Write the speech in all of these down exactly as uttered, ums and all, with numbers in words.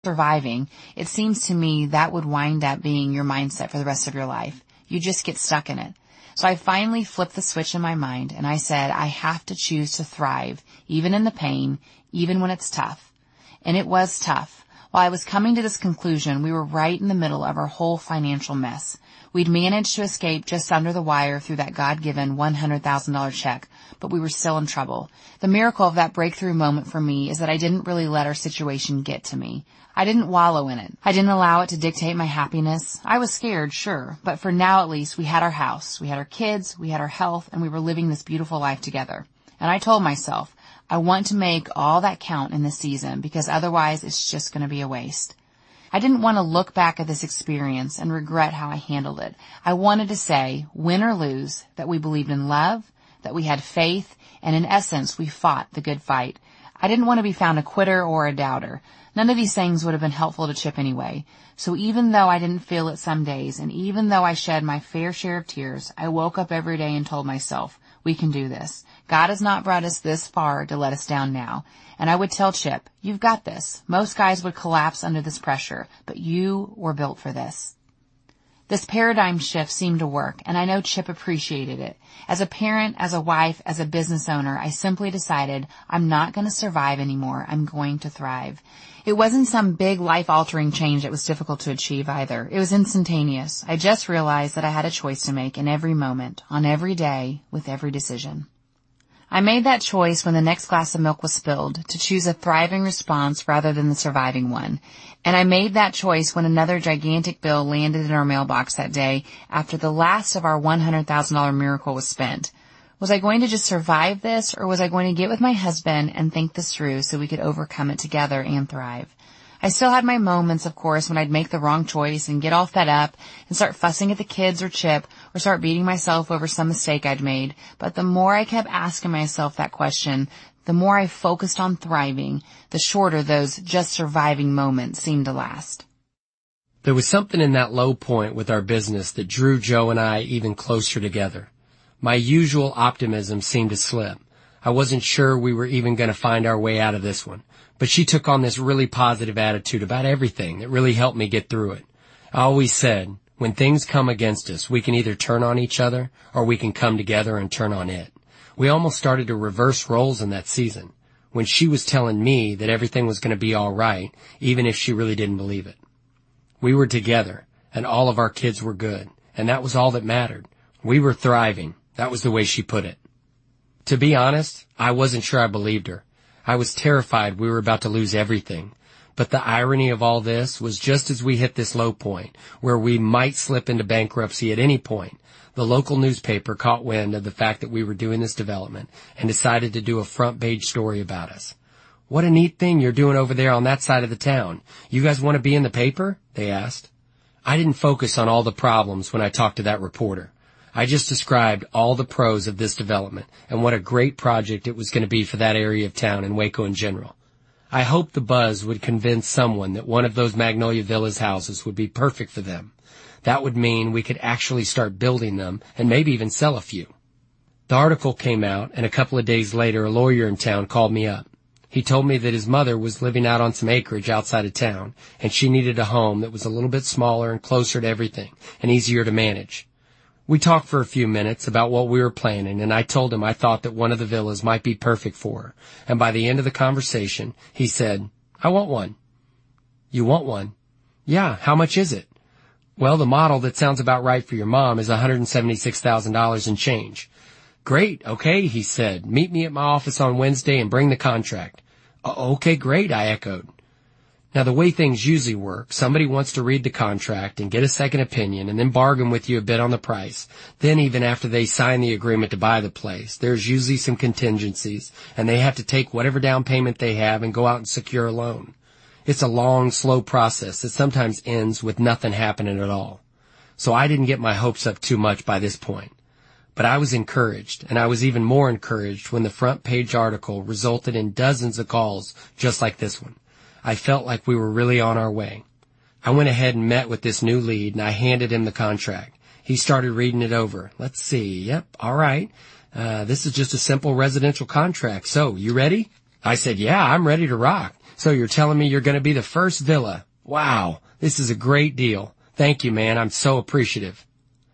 surviving, it seems to me that would wind up being your mindset for the rest of your life. You just get stuck in it. So I finally flipped the switch in my mind and I said, I have to choose to thrive, even in the pain, even when it's tough. And it was tough. While I was coming to this conclusion, we were right in the middle of our whole financial mess. We'd managed to escape just under the wire through that God-given one hundred thousand dollars check, but we were still in trouble. The miracle of that breakthrough moment for me is that I didn't really let our situation get to me. I didn't wallow in it. I didn't allow it to dictate my happiness. I was scared, sure, but for now at least, we had our house, we had our kids, we had our health, and we were living this beautiful life together. And I told myself, I want to make all that count in this season because otherwise it's just going to be a waste. I didn't want to look back at this experience and regret how I handled it. I wanted to say, win or lose, that we believed in love, that we had faith, and in essence, we fought the good fight. I didn't want to be found a quitter or a doubter. None of these things would have been helpful to Chip anyway. So even though I didn't feel it some days, and even though I shed my fair share of tears, I woke up every day and told myself, we can do this. God has not brought us this far to let us down now. And I would tell Chip, you've got this. Most guys would collapse under this pressure, but you were built for this. This paradigm shift seemed to work, and I know Chip appreciated it. As a parent, as a wife, as a business owner, I simply decided I'm not going to survive anymore. I'm going to thrive. It wasn't some big life-altering change that was difficult to achieve either. It was instantaneous. I just realized that I had a choice to make in every moment, on every day, with every decision. I made that choice when the next glass of milk was spilled, to choose a thriving response rather than the surviving one. And I made that choice when another gigantic bill landed in our mailbox that day after the last of our one hundred thousand dollars miracle was spent. Was I going to just survive this, or was I going to get with my husband and think this through so we could overcome it together and thrive? I still had my moments, of course, when I'd make the wrong choice and get all fed up and start fussing at the kids or Chip or start beating myself over some mistake I'd made. But the more I kept asking myself that question, the more I focused on thriving, the shorter those just surviving moments seemed to last. There was something in that low point with our business that drew Joe and I even closer together. My usual optimism seemed to slip. I wasn't sure we were even going to find our way out of this one. But she took on this really positive attitude about everything that really helped me get through it. I always said, when things come against us, we can either turn on each other or we can come together and turn on it. We almost started to reverse roles in that season, when she was telling me that everything was going to be all right, even if she really didn't believe it. We were together, and all of our kids were good, and that was all that mattered. We were thriving. That was the way she put it. To be honest, I wasn't sure I believed her. I was terrified we were about to lose everything. But the irony of all this was just as we hit this low point, where we might slip into bankruptcy at any point, the local newspaper caught wind of the fact that we were doing this development and decided to do a front page story about us. What a neat thing you're doing over there on that side of the town. You guys want to be in the paper? They asked. I didn't focus on all the problems when I talked to that reporter. I just described all the pros of this development and what a great project it was going to be for that area of town and Waco in general. I hoped the buzz would convince someone that one of those Magnolia Villas houses would be perfect for them. That would mean we could actually start building them and maybe even sell a few. The article came out, and a couple of days later a lawyer in town called me up. He told me that his mother was living out on some acreage outside of town, and she needed a home that was a little bit smaller and closer to everything and easier to manage. We talked for a few minutes about what we were planning, and I told him I thought that one of the villas might be perfect for her. And by the end of the conversation, he said, I want one. You want one? Yeah, how much is it? Well, the model that sounds about right for your mom is one hundred seventy-six thousand dollars and change. Great, okay, he said. Meet me at my office on Wednesday and bring the contract. Okay, great, I echoed. Now, the way things usually work, somebody wants to read the contract and get a second opinion and then bargain with you a bit on the price. Then even after they sign the agreement to buy the place, there's usually some contingencies, and they have to take whatever down payment they have and go out and secure a loan. It's a long, slow process that sometimes ends with nothing happening at all. So I didn't get my hopes up too much by this point. But I was encouraged, and I was even more encouraged when the front page article resulted in dozens of calls just like this one. I felt like we were really on our way. I went ahead and met with this new lead, and I handed him the contract. He started reading it over. Let's see. Yep, all right. Uh, this is just a simple residential contract. So, you ready? I said, yeah, I'm ready to rock. So you're telling me you're going to be the first villa? Wow, this is a great deal. Thank you, man. I'm so appreciative.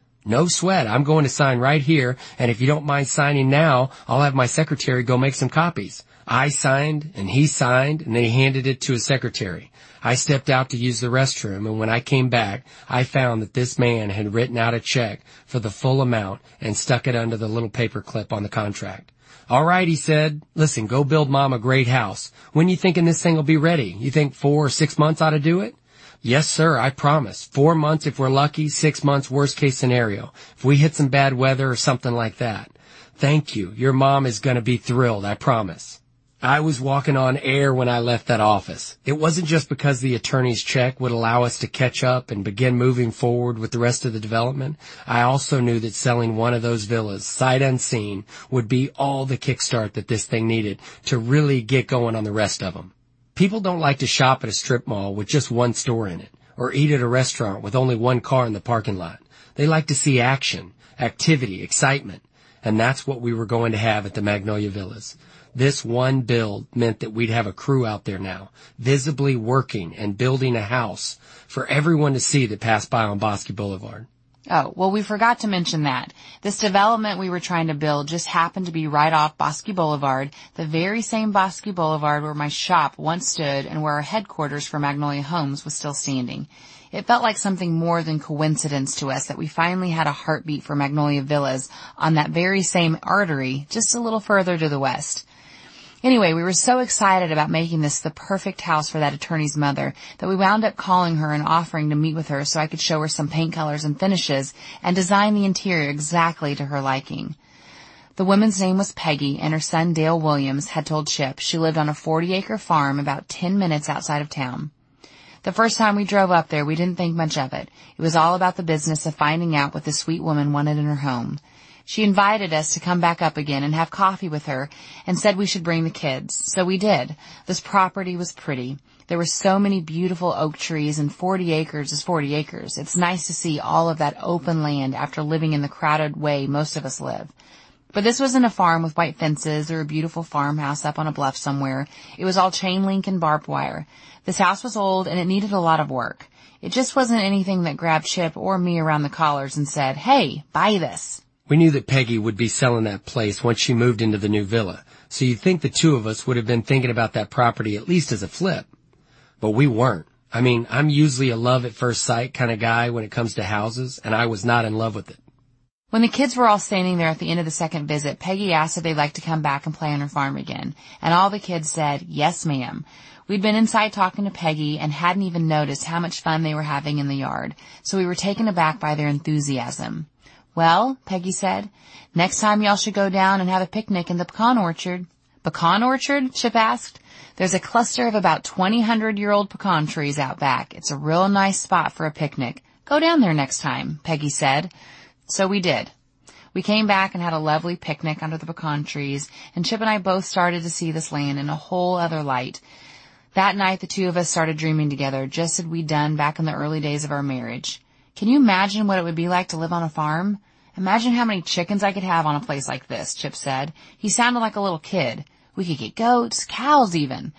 No sweat. I'm going to sign right here, and if you don't mind signing now, I'll have my secretary go make some copies. I signed, and he signed, and then he handed it to his secretary. I stepped out to use the restroom, and when I came back, I found that this man had written out a check for the full amount and stuck it under the little paper clip on the contract. All right, he said. Listen, go build Mom a great house. When you thinking this thing will be ready? You think four or six months ought to do it? Yes, sir, I promise. Four months if we're lucky, six months worst case scenario. If we hit some bad weather or something like that. Thank you. Your mom is going to be thrilled, I promise. I was walking on air when I left that office. It wasn't just because the attorney's check would allow us to catch up and begin moving forward with the rest of the development. I also knew that selling one of those villas, sight unseen, would be all the kickstart that this thing needed to really get going on the rest of them. People don't like to shop at a strip mall with just one store in it, or eat at a restaurant with only one car in the parking lot. They like to see action, activity, excitement, and that's what we were going to have at the Magnolia Villas. This one build meant that we'd have a crew out there now, visibly working and building a house for everyone to see that passed by on Bosque Boulevard. Oh, well, we forgot to mention that. This development we were trying to build just happened to be right off Bosque Boulevard, the very same Bosque Boulevard where my shop once stood and where our headquarters for Magnolia Homes was still standing. It felt like something more than coincidence to us that we finally had a heartbeat for Magnolia Villas on that very same artery just a little further to the west. Anyway, we were so excited about making this the perfect house for that attorney's mother that we wound up calling her and offering to meet with her so I could show her some paint colors and finishes and design the interior exactly to her liking. The woman's name was Peggy, and her son Dale Williams had told Chip she lived on a forty-acre farm about ten minutes outside of town. The first time we drove up there, we didn't think much of it. It was all about the business of finding out what this sweet woman wanted in her home. She invited us to come back up again and have coffee with her and said we should bring the kids. So we did. This property was pretty. There were so many beautiful oak trees, and forty acres is forty acres. It's nice to see all of that open land after living in the crowded way most of us live. But this wasn't a farm with white fences or a beautiful farmhouse up on a bluff somewhere. It was all chain link and barbed wire. This house was old and it needed a lot of work. It just wasn't anything that grabbed Chip or me around the collars and said, "Hey, buy this." We knew that Peggy would be selling that place once she moved into the new villa, so you'd think the two of us would have been thinking about that property at least as a flip. But we weren't. I mean, I'm usually a love at first sight kind of guy when it comes to houses, and I was not in love with it. When the kids were all standing there at the end of the second visit, Peggy asked if they'd like to come back and play on her farm again, and all the kids said, "Yes, ma'am." We'd been inside talking to Peggy and hadn't even noticed how much fun they were having in the yard, so we were taken aback by their enthusiasm. "Well," Peggy said, "next time y'all should go down and have a picnic in the pecan orchard." "Pecan orchard?" Chip asked. "There's a cluster of about twenty hundred-year-old pecan trees out back. It's a real nice spot for a picnic. Go down there next time," Peggy said. So we did. We came back and had a lovely picnic under the pecan trees, and Chip and I both started to see this land in a whole other light. That night, the two of us started dreaming together, just as we'd done back in the early days of our marriage. Can you imagine what it would be like to live on a farm? "Imagine how many chickens I could have on a place like this," Chip said. He sounded like a little kid. "We could get goats, cows even."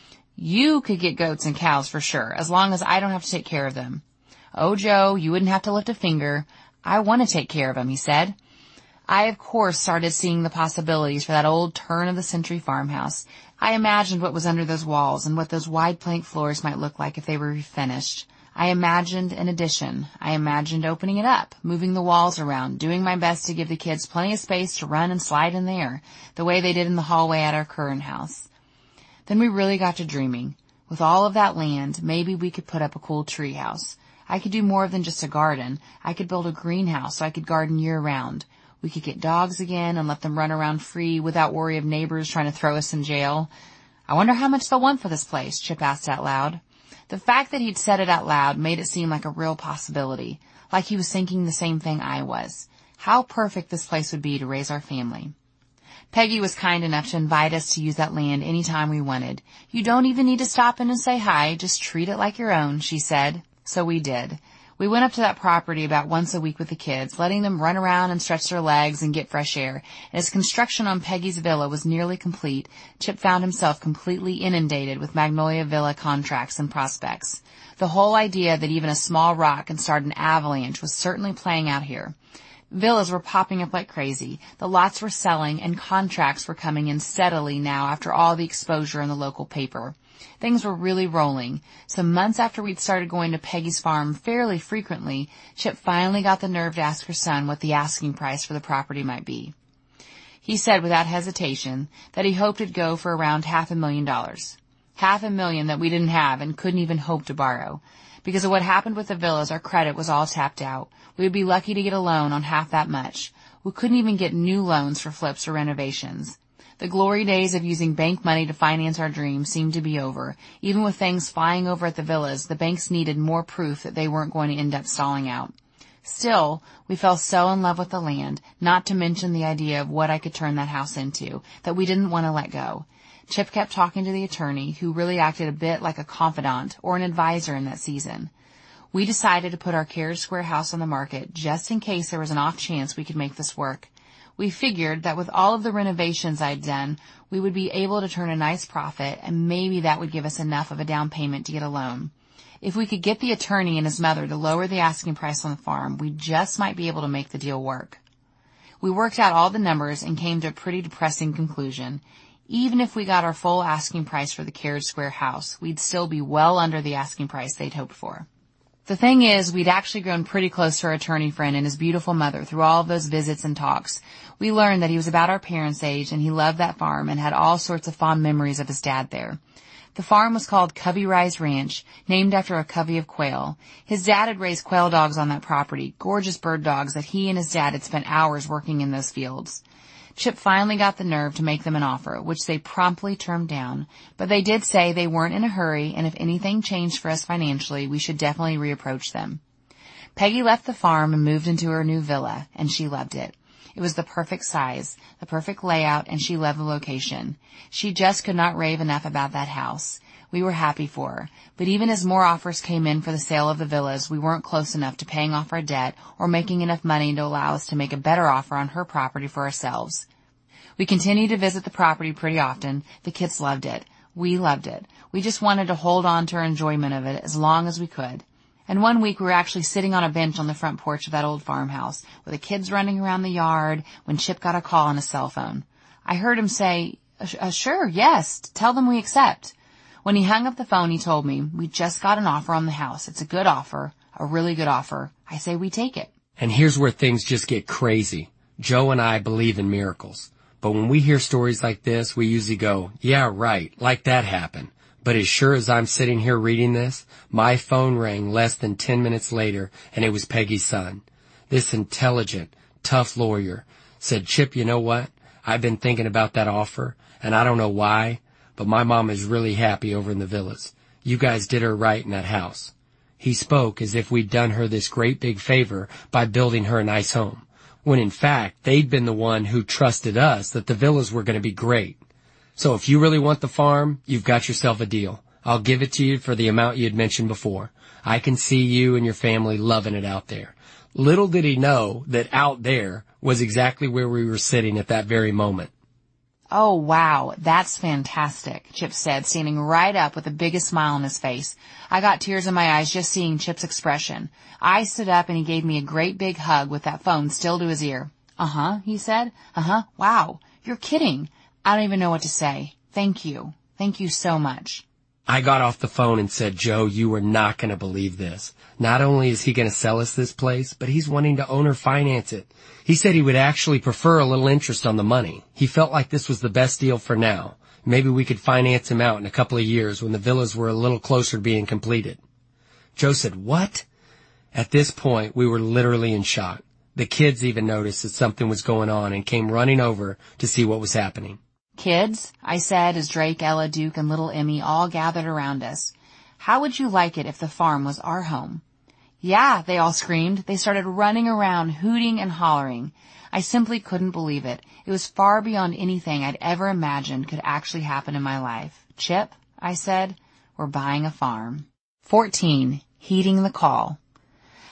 "You could get goats and cows for sure, as long as I don't have to take care of them." "Oh, Joe, you wouldn't have to lift a finger. I want to take care of them," he said. I, of course, started seeing the possibilities for that old turn-of-the-century farmhouse. I imagined what was under those walls and what those wide plank floors might look like if they were refinished. I imagined an addition. I imagined opening it up, moving the walls around, doing my best to give the kids plenty of space to run and slide in there, the way they did in the hallway at our current house. Then we really got to dreaming. With all of that land, maybe we could put up a cool tree house. I could do more than just a garden. I could build a greenhouse so I could garden year-round. We could get dogs again and let them run around free without worry of neighbors trying to throw us in jail. "I wonder how much they'll want for this place," Chip asked out loud. The fact that he'd said it out loud made it seem like a real possibility, like he was thinking the same thing I was. How perfect this place would be to raise our family. Peggy was kind enough to invite us to use that land any time we wanted. "You don't even need to stop in and say hi, just treat it like your own," she said. So we did. We went up to that property about once a week with the kids, letting them run around and stretch their legs and get fresh air. And as construction on Peggy's villa was nearly complete, Chip found himself completely inundated with Magnolia Villa contracts and prospects. The whole idea that even a small rock can start an avalanche was certainly playing out here. Villas were popping up like crazy. The lots were selling and contracts were coming in steadily now after all the exposure in the local paper. Things were really rolling. So months after we'd started going to Peggy's farm fairly frequently, Chip finally got the nerve to ask her son what the asking price for the property might be. He said without hesitation that he hoped it'd go for around half a million dollars. Half a million that we didn't have and couldn't even hope to borrow. Because of what happened with the villas, our credit was all tapped out. We would be lucky to get a loan on half that much. We couldn't even get new loans for flips or renovations. The glory days of using bank money to finance our dreams seemed to be over. Even with things flying over at the villas, the banks needed more proof that they weren't going to end up stalling out. Still, we fell so in love with the land, not to mention the idea of what I could turn that house into, that we didn't want to let go. Chip kept talking to the attorney, who really acted a bit like a confidant or an advisor in that season. We decided to put our Carriage Square house on the market just in case there was an off chance we could make this work. We figured that with all of the renovations I'd done, we would be able to turn a nice profit, and maybe that would give us enough of a down payment to get a loan. If we could get the attorney and his mother to lower the asking price on the farm, we just might be able to make the deal work. We worked out all the numbers and came to a pretty depressing conclusion. Even if we got our full asking price for the Carriage Square house, we'd still be well under the asking price they'd hoped for. The thing is, we'd actually grown pretty close to our attorney friend and his beautiful mother through all of those visits and talks. We learned that he was about our parents' age and he loved that farm and had all sorts of fond memories of his dad there. The farm was called Covey Rise Ranch, named after a covey of quail. His dad had raised quail dogs on that property, gorgeous bird dogs that he and his dad had spent hours working in those fields. Chip finally got the nerve to make them an offer, which they promptly turned down, but they did say they weren't in a hurry, and if anything changed for us financially, we should definitely reapproach them. Peggy left the farm and moved into her new villa, and she loved it. It was the perfect size, the perfect layout, and she loved the location. She just could not rave enough about that house. We were happy for her, but even as more offers came in for the sale of the villas, we weren't close enough to paying off our debt or making enough money to allow us to make a better offer on her property for ourselves. We continued to visit the property pretty often. The kids loved it. We loved it. We just wanted to hold on to our enjoyment of it as long as we could. And one week we were actually sitting on a bench on the front porch of that old farmhouse with the kids running around the yard when Chip got a call on his cell phone. I heard him say, uh, sure, yes, tell them we accept. When he hung up the phone, he told me, we just got an offer on the house. It's a good offer, a really good offer. I say we take it. And here's where things just get crazy. Joe and I believe in miracles. But when we hear stories like this, we usually go, yeah, right, like that happened. But as sure as I'm sitting here reading this, my phone rang less than ten minutes later, and it was Peggy's son. This intelligent, tough lawyer said, Chip, you know what? I've been thinking about that offer, and I don't know why, but my mom is really happy over in the villas. You guys did her right in that house. He spoke as if we'd done her this great big favor by building her a nice home, when in fact they'd been the one who trusted us that the villas were going to be great. So if you really want the farm, you've got yourself a deal. I'll give it to you for the amount you had mentioned before. I can see you and your family loving it out there. Little did he know that out there was exactly where we were sitting at that very moment. Oh, wow, that's fantastic, Chip said, standing right up with the biggest smile on his face. I got tears in my eyes just seeing Chip's expression. I stood up and he gave me a great big hug with that phone still to his ear. Uh-huh, he said. Uh-huh, wow, you're kidding. I don't even know what to say. Thank you. Thank you so much. I got off the phone and said, Joe, you are not going to believe this. Not only is he going to sell us this place, but he's wanting to own or finance it. He said he would actually prefer a little interest on the money. He felt like this was the best deal for now. Maybe we could finance him out in a couple of years when the villas were a little closer to being completed. Joe said, what? At this point, we were literally in shock. The kids even noticed that something was going on and came running over to see what was happening. Kids, I said as Drake, Ella, Duke, and little Emmy all gathered around us, how would you like it if the farm was our home? Yeah, they all screamed. They started running around, hooting and hollering. I simply couldn't believe it. It was far beyond anything I'd ever imagined could actually happen in my life. Chip, I said, we're buying a farm. Fourteen, heeding the call.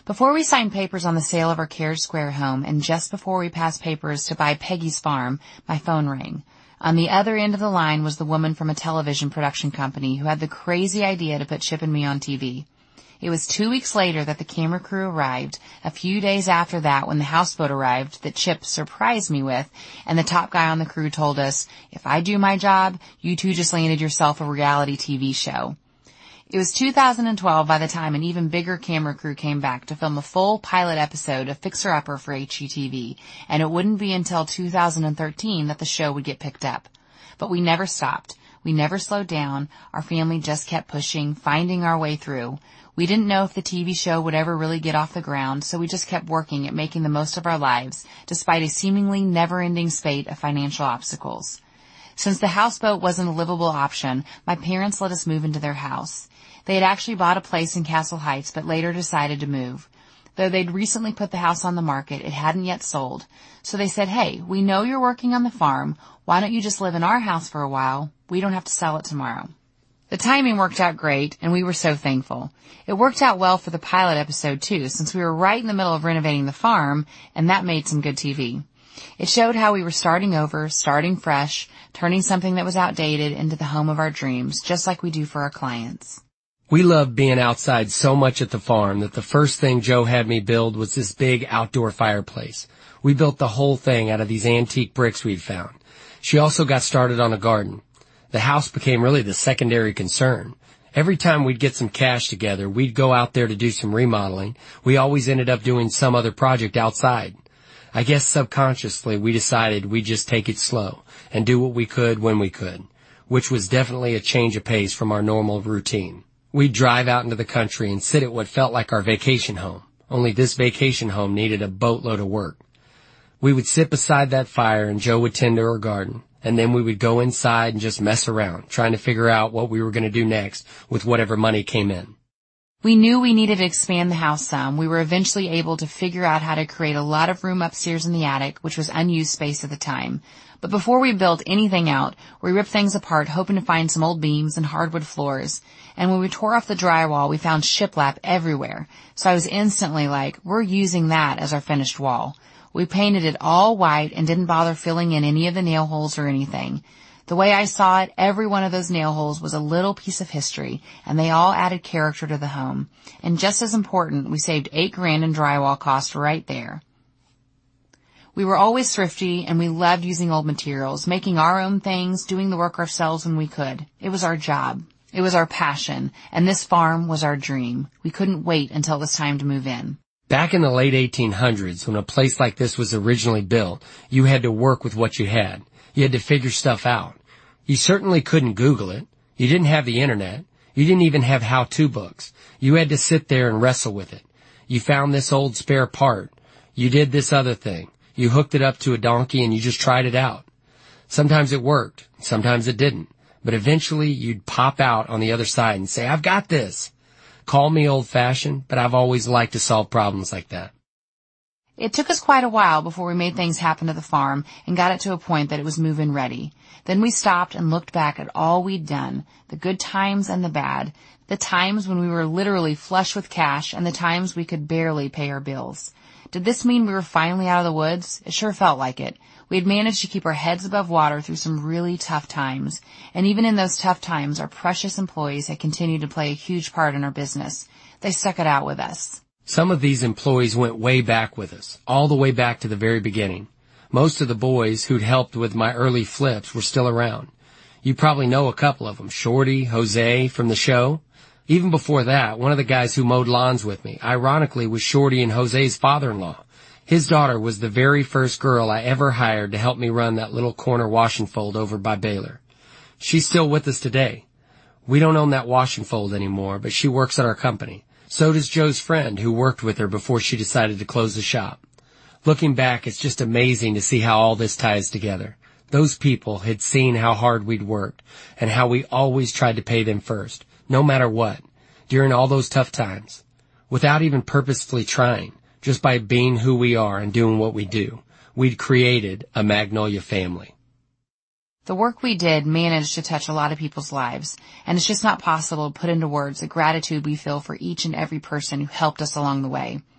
Before we signed papers on the sale of our Carriage Square home, and just before we passed papers to buy Peggy's farm, my phone rang. On the other end of the line was the woman from a television production company who had the crazy idea to put Chip and me on T V. It was two weeks later that the camera crew arrived, a few days after that when the houseboat arrived that Chip surprised me with, and the top guy on the crew told us, if I do my job, you two just landed yourself a reality T V show. It was two thousand twelve by the time an even bigger camera crew came back to film a full pilot episode of Fixer Upper for H G T V, and it wouldn't be until two thousand thirteen that the show would get picked up. But we never stopped. We never slowed down. Our family just kept pushing, finding our way through. We didn't know if the T V show would ever really get off the ground, so we just kept working at making the most of our lives, despite a seemingly never-ending spate of financial obstacles. Since the houseboat wasn't a livable option, my parents let us move into their house. They had actually bought a place in Castle Heights, but later decided to move. Though they'd recently put the house on the market, it hadn't yet sold. So they said, hey, we know you're working on the farm. Why don't you just live in our house for a while? We don't have to sell it tomorrow. The timing worked out great, and we were so thankful. It worked out well for the pilot episode, too, since we were right in the middle of renovating the farm, and that made some good T V. It showed how we were starting over, starting fresh, turning something that was outdated into the home of our dreams, just like we do for our clients. We loved being outside so much at the farm that the first thing Joe had me build was this big outdoor fireplace. We built the whole thing out of these antique bricks we'd found. She also got started on a garden. The house became really the secondary concern. Every time we'd get some cash together, we'd go out there to do some remodeling. We always ended up doing some other project outside. I guess subconsciously we decided we'd just take it slow and do what we could when we could, which was definitely a change of pace from our normal routine. We'd drive out into the country and sit at what felt like our vacation home, only this vacation home needed a boatload of work. We would sit beside that fire and Joe would tend to her garden. And then we would go inside and just mess around, trying to figure out what we were going to do next with whatever money came in. We knew we needed to expand the house some. We were eventually able to figure out how to create a lot of room upstairs in the attic, which was unused space at the time. But before we built anything out, we ripped things apart, hoping to find some old beams and hardwood floors. And when we tore off the drywall, we found shiplap everywhere. So I was instantly like, we're using that as our finished wall. We painted it all white and didn't bother filling in any of the nail holes or anything. The way I saw it, every one of those nail holes was a little piece of history, and they all added character to the home. And just as important, we saved eight grand in drywall cost right there. We were always thrifty, and we loved using old materials, making our own things, doing the work ourselves when we could. It was our job. It was our passion, and this farm was our dream. We couldn't wait until it was time to move in. Back in the late eighteen hundreds, when a place like this was originally built, you had to work with what you had. You had to figure stuff out. You certainly couldn't Google it. You didn't have the internet. You didn't even have how-to books. You had to sit there and wrestle with it. You found this old spare part. You did this other thing. You hooked it up to a donkey and you just tried it out. Sometimes it worked. Sometimes it didn't. But eventually you'd pop out on the other side and say, I've got this. Call me old-fashioned, but I've always liked to solve problems like that. It took us quite a while before we made things happen to the farm and got it to a point that it was move-in ready. Then we stopped and looked back at all we'd done, the good times and the bad, the times when we were literally flush with cash and the times we could barely pay our bills. Did this mean we were finally out of the woods? It sure felt like it. We had managed to keep our heads above water through some really tough times. And even in those tough times, our precious employees had continued to play a huge part in our business. They stuck it out with us. Some of these employees went way back with us, all the way back to the very beginning. Most of the boys who'd helped with my early flips were still around. You probably know a couple of them, Shorty, Jose from the show. Even before that, one of the guys who mowed lawns with me, ironically, was Shorty and Jose's father-in-law. His daughter was the very first girl I ever hired to help me run that little corner wash and fold over by Baylor. She's still with us today. We don't own that wash and fold anymore, but she works at our company. So does Joe's friend who worked with her before she decided to close the shop. Looking back, it's just amazing to see how all this ties together. Those people had seen how hard we'd worked and how we always tried to pay them first, no matter what, during all those tough times, without even purposefully trying. Just by being who we are and doing what we do, we'd created a Magnolia family. The work we did managed to touch a lot of people's lives, and it's just not possible to put into words the gratitude we feel for each and every person who helped us along the way.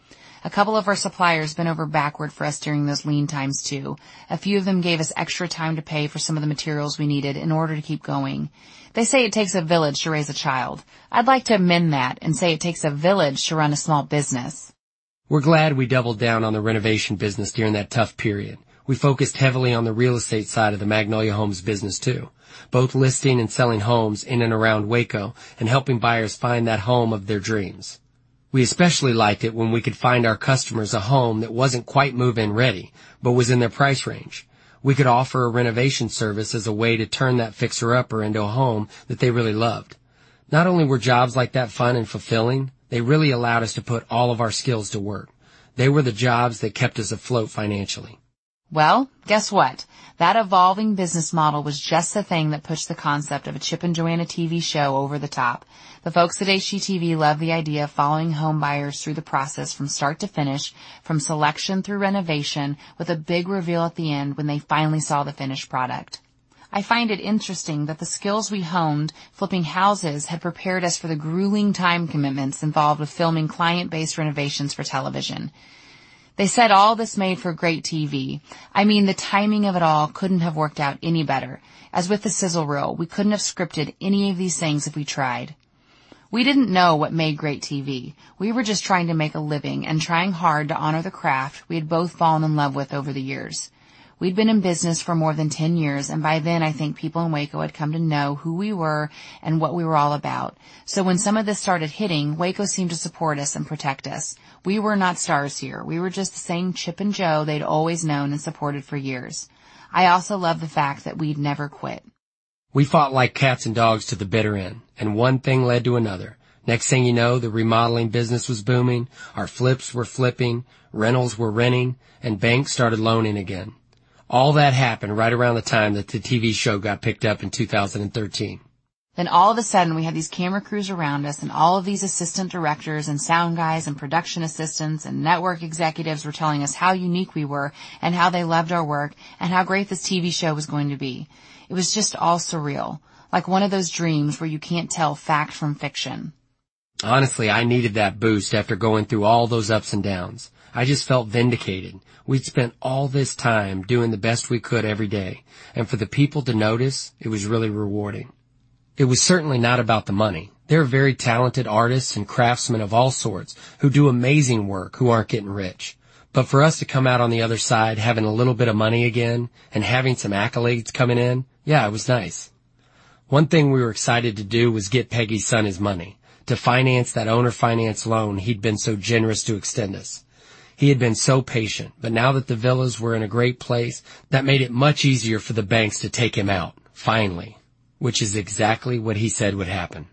A couple of our suppliers bent over backward for us during those lean times too. A few of them gave us extra time to pay for some of the materials we needed in order to keep going. They say it takes a village to raise a child. I'd like to amend that and say it takes a village to run a small business. We're glad we doubled down on the renovation business during that tough period. We focused heavily on the real estate side of the Magnolia Homes business too, both listing and selling homes in and around Waco and helping buyers find that home of their dreams. We especially liked it when we could find our customers a home that wasn't quite move-in ready, but was in their price range. We could offer a renovation service as a way to turn that fixer-upper into a home that they really loved. Not only were jobs like that fun and fulfilling, they really allowed us to put all of our skills to work. They were the jobs that kept us afloat financially. Well, guess what? That evolving business model was just the thing that pushed the concept of a Chip and Joanna T V show over the top. The folks at H G T V love the idea of following home buyers through the process from start to finish, from selection through renovation, with a big reveal at the end when they finally saw the finished product. I find it interesting that the skills we honed flipping houses had prepared us for the grueling time commitments involved with filming client-based renovations for television. They said all this made for great T V. I mean, the timing of it all couldn't have worked out any better. As with the sizzle reel, we couldn't have scripted any of these things if we tried. We didn't know what made great T V. We were just trying to make a living and trying hard to honor the craft we had both fallen in love with over the years. We'd been in business for more than ten years, and by then I think people in Waco had come to know who we were and what we were all about. So when some of this started hitting, Waco seemed to support us and protect us. We were not stars here. We were just the same Chip and Joe they'd always known and supported for years. I also love the fact that we'd never quit. We fought like cats and dogs to the bitter end, and one thing led to another. Next thing you know, the remodeling business was booming, our flips were flipping, rentals were renting, and banks started loaning again. All that happened right around the time that the T V show got picked up in two thousand thirteen. Then all of a sudden we had these camera crews around us, and all of these assistant directors and sound guys and production assistants and network executives were telling us how unique we were and how they loved our work and how great this T V show was going to be. It was just all surreal, like one of those dreams where you can't tell fact from fiction. Honestly, I needed that boost after going through all those ups and downs. I just felt vindicated. We'd spent all this time doing the best we could every day, and for the people to notice, it was really rewarding. It was certainly not about the money. There are very talented artists and craftsmen of all sorts who do amazing work who aren't getting rich. But for us to come out on the other side having a little bit of money again and having some accolades coming in, yeah, it was nice. One thing we were excited to do was get Peggy's son his money, to finance that owner finance loan he'd been so generous to extend us. He had been so patient, but now that the villas were in a great place, that made it much easier for the banks to take him out, finally, which is exactly what he said would happen.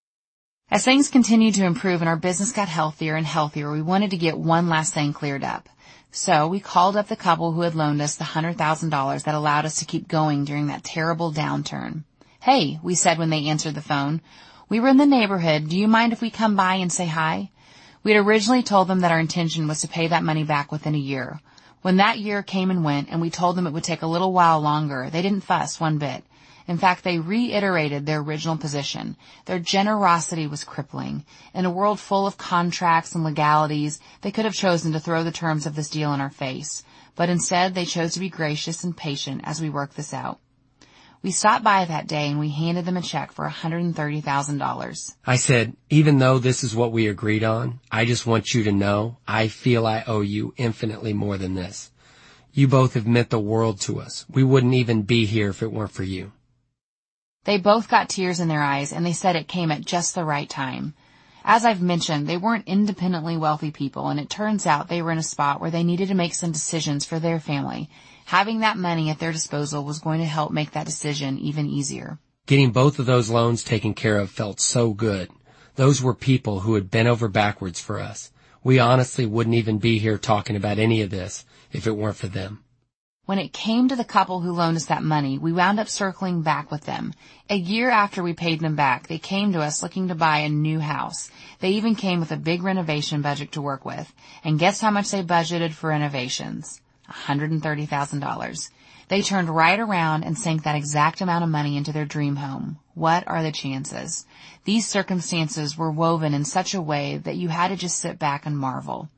As things continued to improve and our business got healthier and healthier, we wanted to get one last thing cleared up. So we called up the couple who had loaned us the one hundred thousand dollars that allowed us to keep going during that terrible downturn. Hey, we said when they answered the phone, we were in the neighborhood. Do you mind if we come by and say hi? We had originally told them that our intention was to pay that money back within a year. When that year came and went and we told them it would take a little while longer, they didn't fuss one bit. In fact, they reiterated their original position. Their generosity was crippling. In a world full of contracts and legalities, they could have chosen to throw the terms of this deal in our face. But instead, they chose to be gracious and patient as we worked this out. We stopped by that day and we handed them a check for one hundred thirty thousand dollars. I said, even though this is what we agreed on, I just want you to know I feel I owe you infinitely more than this. You both have meant the world to us. We wouldn't even be here if it weren't for you. They both got tears in their eyes, and they said it came at just the right time. As I've mentioned, they weren't independently wealthy people, and it turns out they were in a spot where they needed to make some decisions for their family. Having that money at their disposal was going to help make that decision even easier. Getting both of those loans taken care of felt so good. Those were people who had bent over backwards for us. We honestly wouldn't even be here talking about any of this if it weren't for them. When it came to the couple who loaned us that money, we wound up circling back with them. A year after we paid them back, they came to us looking to buy a new house. They even came with a big renovation budget to work with. And guess how much they budgeted for renovations? one hundred thirty thousand dollars. They turned right around and sank that exact amount of money into their dream home. What are the chances? These circumstances were woven in such a way that you had to just sit back and marvel.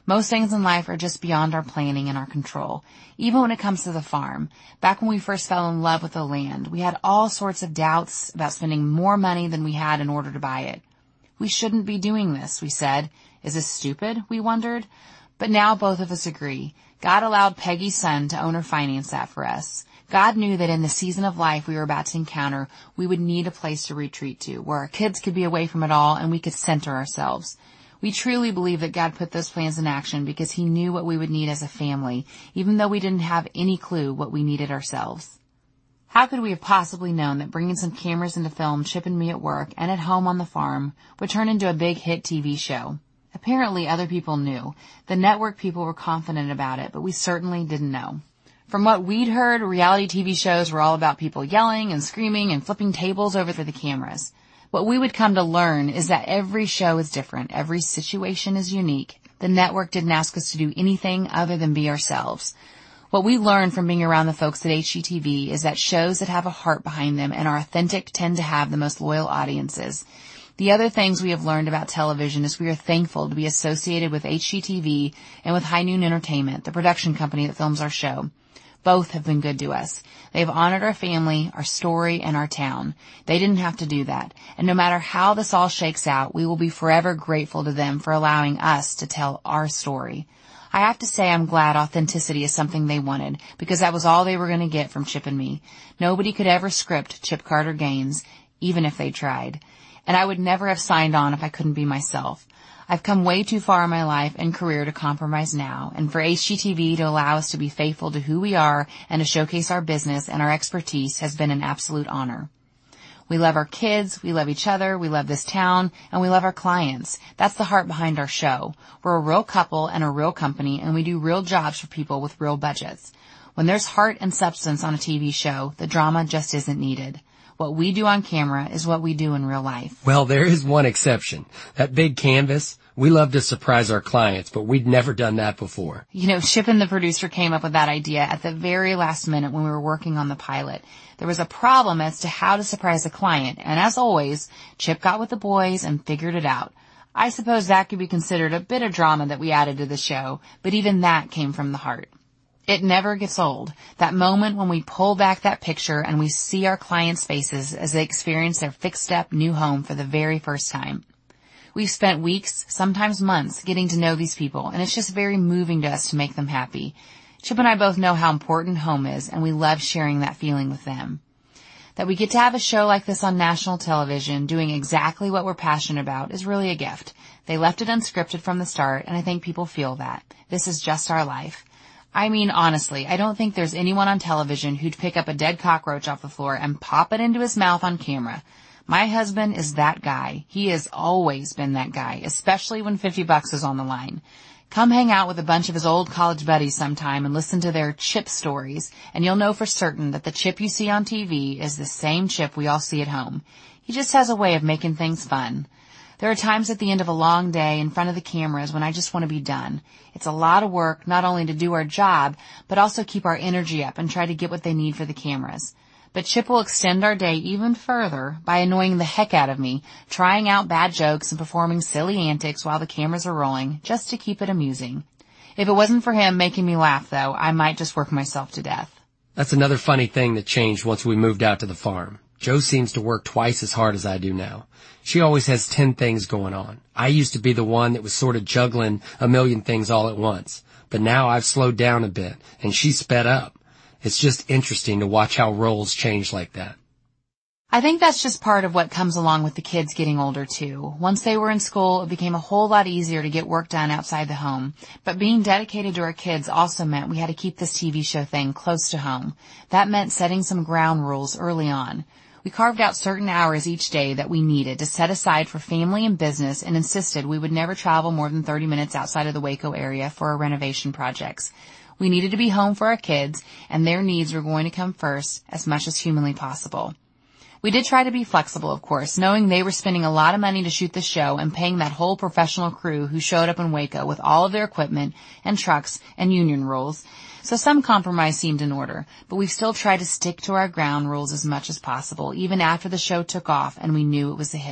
Most things in life are just beyond our planning and our control. Even when it comes to the farm. Back when we first fell in love with the land, we had all sorts of doubts about spending more money than we had in order to buy it. We shouldn't be doing this, we said. Is this stupid? We wondered. But now both of us agree. God allowed Peggy's son to own or finance that for us. God knew that in the season of life we were about to encounter, we would need a place to retreat to, where our kids could be away from it all and we could center ourselves. We truly believe that God put those plans in action because he knew what we would need as a family, even though we didn't have any clue what we needed ourselves. How could we have possibly known that bringing some cameras into film Chip and me at work and at home on the farm would turn into a big hit T V show? Apparently other people knew. The network people were confident about it, but we certainly didn't know. From what we'd heard, reality T V shows were all about people yelling and screaming and flipping tables over for the cameras. What we would come to learn is that every show is different. Every situation is unique. The network didn't ask us to do anything other than be ourselves. What we learned from being around the folks at H G T V is that shows that have a heart behind them and are authentic tend to have the most loyal audiences. The other things we have learned about television is we are thankful to be associated with H G T V and with High Noon Entertainment, the production company that films our show. Both have been good to us. They have honored our family, our story, and our town. They didn't have to do that. And no matter how this all shakes out, we will be forever grateful to them for allowing us to tell our story. I have to say I'm glad authenticity is something they wanted, because that was all they were going to get from Chip and me. Nobody could ever script Chip Carter Gaines, even if they tried. And I would never have signed on if I couldn't be myself. I've come way too far in my life and career to compromise now, and for H G T V to allow us to be faithful to who we are and to showcase our business and our expertise has been an absolute honor. We love our kids, we love each other, we love this town, and we love our clients. That's the heart behind our show. We're a real couple and a real company, and we do real jobs for people with real budgets. When there's heart and substance on a T V show, the drama just isn't needed. What we do on camera is what we do in real life. Well, there is one exception. That big canvas, we love to surprise our clients, but we'd never done that before. You know, Chip and the producer came up with that idea at the very last minute when we were working on the pilot. There was a problem as to how to surprise a client, and as always, Chip got with the boys and figured it out. I suppose that could be considered a bit of drama that we added to the show, but even that came from the heart. It never gets old. That moment when we pull back that picture and we see our clients' faces as they experience their fixed-up new home for the very first time. We've spent weeks, sometimes months, getting to know these people, and it's just very moving to us to make them happy. Chip and I both know how important home is, and we love sharing that feeling with them. That we get to have a show like this on national television, doing exactly what we're passionate about, is really a gift. They left it unscripted from the start, and I think people feel that. This is just our life. I mean, honestly, I don't think there's anyone on television who'd pick up a dead cockroach off the floor and pop it into his mouth on camera. My husband is that guy. He has always been that guy, especially when fifty bucks is on the line. Come hang out with a bunch of his old college buddies sometime and listen to their Chip stories, and you'll know for certain that the Chip you see on T V is the same Chip we all see at home. He just has a way of making things fun. There are times at the end of a long day in front of the cameras when I just want to be done. It's a lot of work, not only to do our job, but also keep our energy up and try to get what they need for the cameras. But Chip will extend our day even further by annoying the heck out of me, trying out bad jokes and performing silly antics while the cameras are rolling, just to keep it amusing. If it wasn't for him making me laugh, though, I might just work myself to death. That's another funny thing that changed once we moved out to the farm. Jo seems to work twice as hard as I do now. She always has ten things going on. I used to be the one that was sort of juggling a million things all at once. But now I've slowed down a bit, and she's sped up. It's just interesting to watch how roles change like that. I think that's just part of what comes along with the kids getting older, too. Once they were in school, it became a whole lot easier to get work done outside the home. But being dedicated to our kids also meant we had to keep this T V show thing close to home. That meant setting some ground rules early on. We carved out certain hours each day that we needed to set aside for family and business and insisted we would never travel more than thirty minutes outside of the Waco area for our renovation projects. We needed to be home for our kids, and their needs were going to come first as much as humanly possible. We did try to be flexible, of course, knowing they were spending a lot of money to shoot the show and paying that whole professional crew who showed up in Waco with all of their equipment and trucks and union rules. So some compromise seemed in order, but we still tried to stick to our ground rules as much as possible, even after the show took off and we knew it was a hit.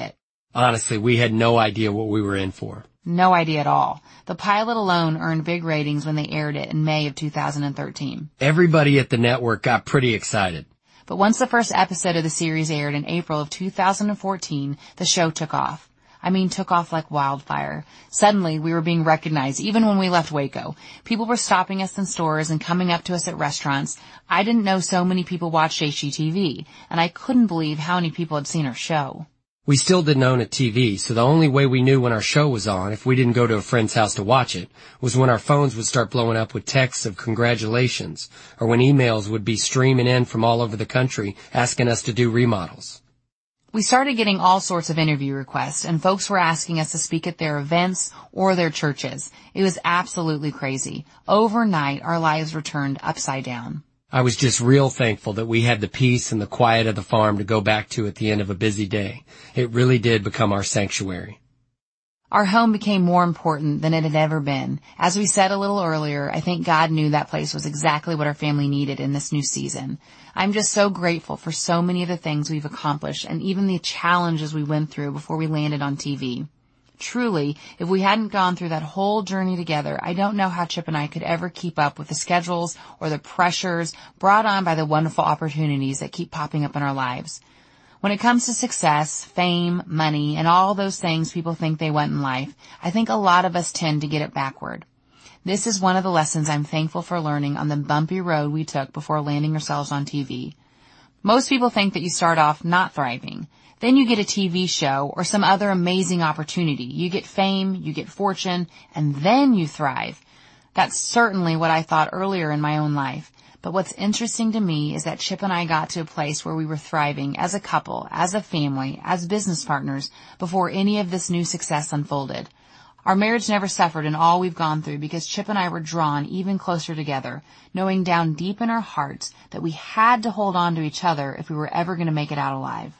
Honestly, we had no idea what we were in for. No idea at all. The pilot alone earned big ratings when they aired it in May of two thousand thirteen. Everybody at the network got pretty excited. But once the first episode of the series aired in April of two thousand fourteen, the show took off. I mean, took off like wildfire. Suddenly, we were being recognized, even when we left Waco. People were stopping us in stores and coming up to us at restaurants. I didn't know so many people watched H G T V, and I couldn't believe how many people had seen our show. We still didn't own a T V, so the only way we knew when our show was on, if we didn't go to a friend's house to watch it, was when our phones would start blowing up with texts of congratulations, or when emails would be streaming in from all over the country asking us to do remodels. We started getting all sorts of interview requests, and folks were asking us to speak at their events or their churches. It was absolutely crazy. Overnight, our lives were turned upside down. I was just real thankful that we had the peace and the quiet of the farm to go back to at the end of a busy day. It really did become our sanctuary. Our home became more important than it had ever been. As we said a little earlier, I think God knew that place was exactly what our family needed in this new season. I'm just so grateful for so many of the things we've accomplished and even the challenges we went through before we landed on T V. Truly, if we hadn't gone through that whole journey together, I don't know how Chip and I could ever keep up with the schedules or the pressures brought on by the wonderful opportunities that keep popping up in our lives. When it comes to success, fame, money, and all those things people think they want in life, I think a lot of us tend to get it backward. This is one of the lessons I'm thankful for learning on the bumpy road we took before landing ourselves on T V. Most people think that you start off not thriving. Then you get a T V show or some other amazing opportunity. You get fame, you get fortune, and then you thrive. That's certainly what I thought earlier in my own life. But what's interesting to me is that Chip and I got to a place where we were thriving as a couple, as a family, as business partners before any of this new success unfolded. Our marriage never suffered in all we've gone through because Chip and I were drawn even closer together, knowing down deep in our hearts that we had to hold on to each other if we were ever going to make it out alive.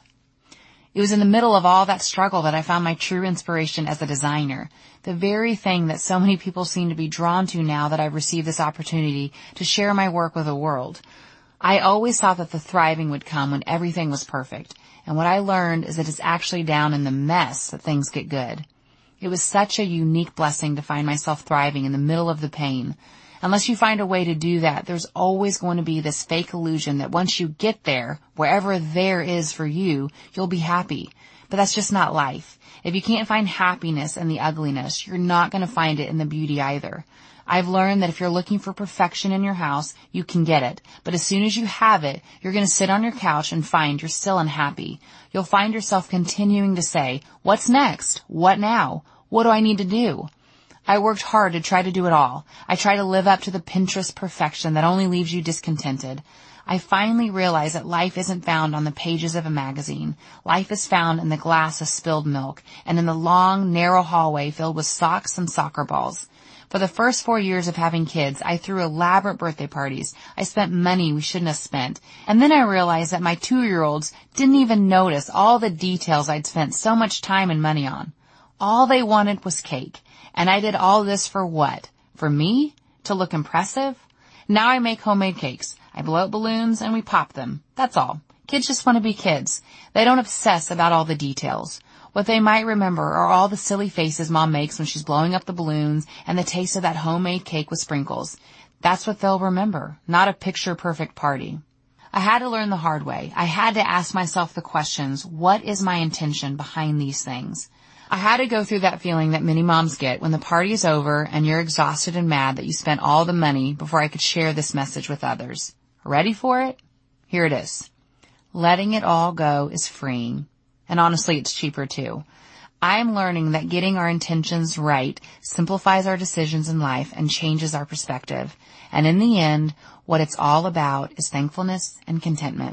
It was in the middle of all that struggle that I found my true inspiration as a designer, the very thing that so many people seem to be drawn to now that I've received this opportunity to share my work with the world. I always thought that the thriving would come when everything was perfect, and what I learned is that it's actually down in the mess that things get good. It was such a unique blessing to find myself thriving in the middle of the pain. Unless you find a way to do that, there's always going to be this fake illusion that once you get there, wherever there is for you, you'll be happy. But that's just not life. If you can't find happiness in the ugliness, you're not going to find it in the beauty either. I've learned that if you're looking for perfection in your house, you can get it. But as soon as you have it, you're going to sit on your couch and find you're still unhappy. You'll find yourself continuing to say, what's next? What now? What do I need to do? I worked hard to try to do it all. I try to live up to the Pinterest perfection that only leaves you discontented. I finally realized that life isn't found on the pages of a magazine. Life is found in the glass of spilled milk and in the long, narrow hallway filled with socks and soccer balls. For the first four years of having kids, I threw elaborate birthday parties. I spent money we shouldn't have spent. And then I realized that my two-year-olds didn't even notice all the details I'd spent so much time and money on. All they wanted was cake. And I did all this for what? For me? To look impressive? Now I make homemade cakes. I blow up balloons and we pop them. That's all. Kids just want to be kids. They don't obsess about all the details. What they might remember are all the silly faces Mom makes when she's blowing up the balloons and the taste of that homemade cake with sprinkles. That's what they'll remember, not a picture-perfect party. I had to learn the hard way. I had to ask myself the questions, what is my intention behind these things? I had to go through that feeling that many moms get when the party is over and you're exhausted and mad that you spent all the money before I could share this message with others. Ready for it? Here it is. Letting it all go is freeing. And honestly, it's cheaper too. I'm learning that getting our intentions right simplifies our decisions in life and changes our perspective. And in the end, what it's all about is thankfulness and contentment.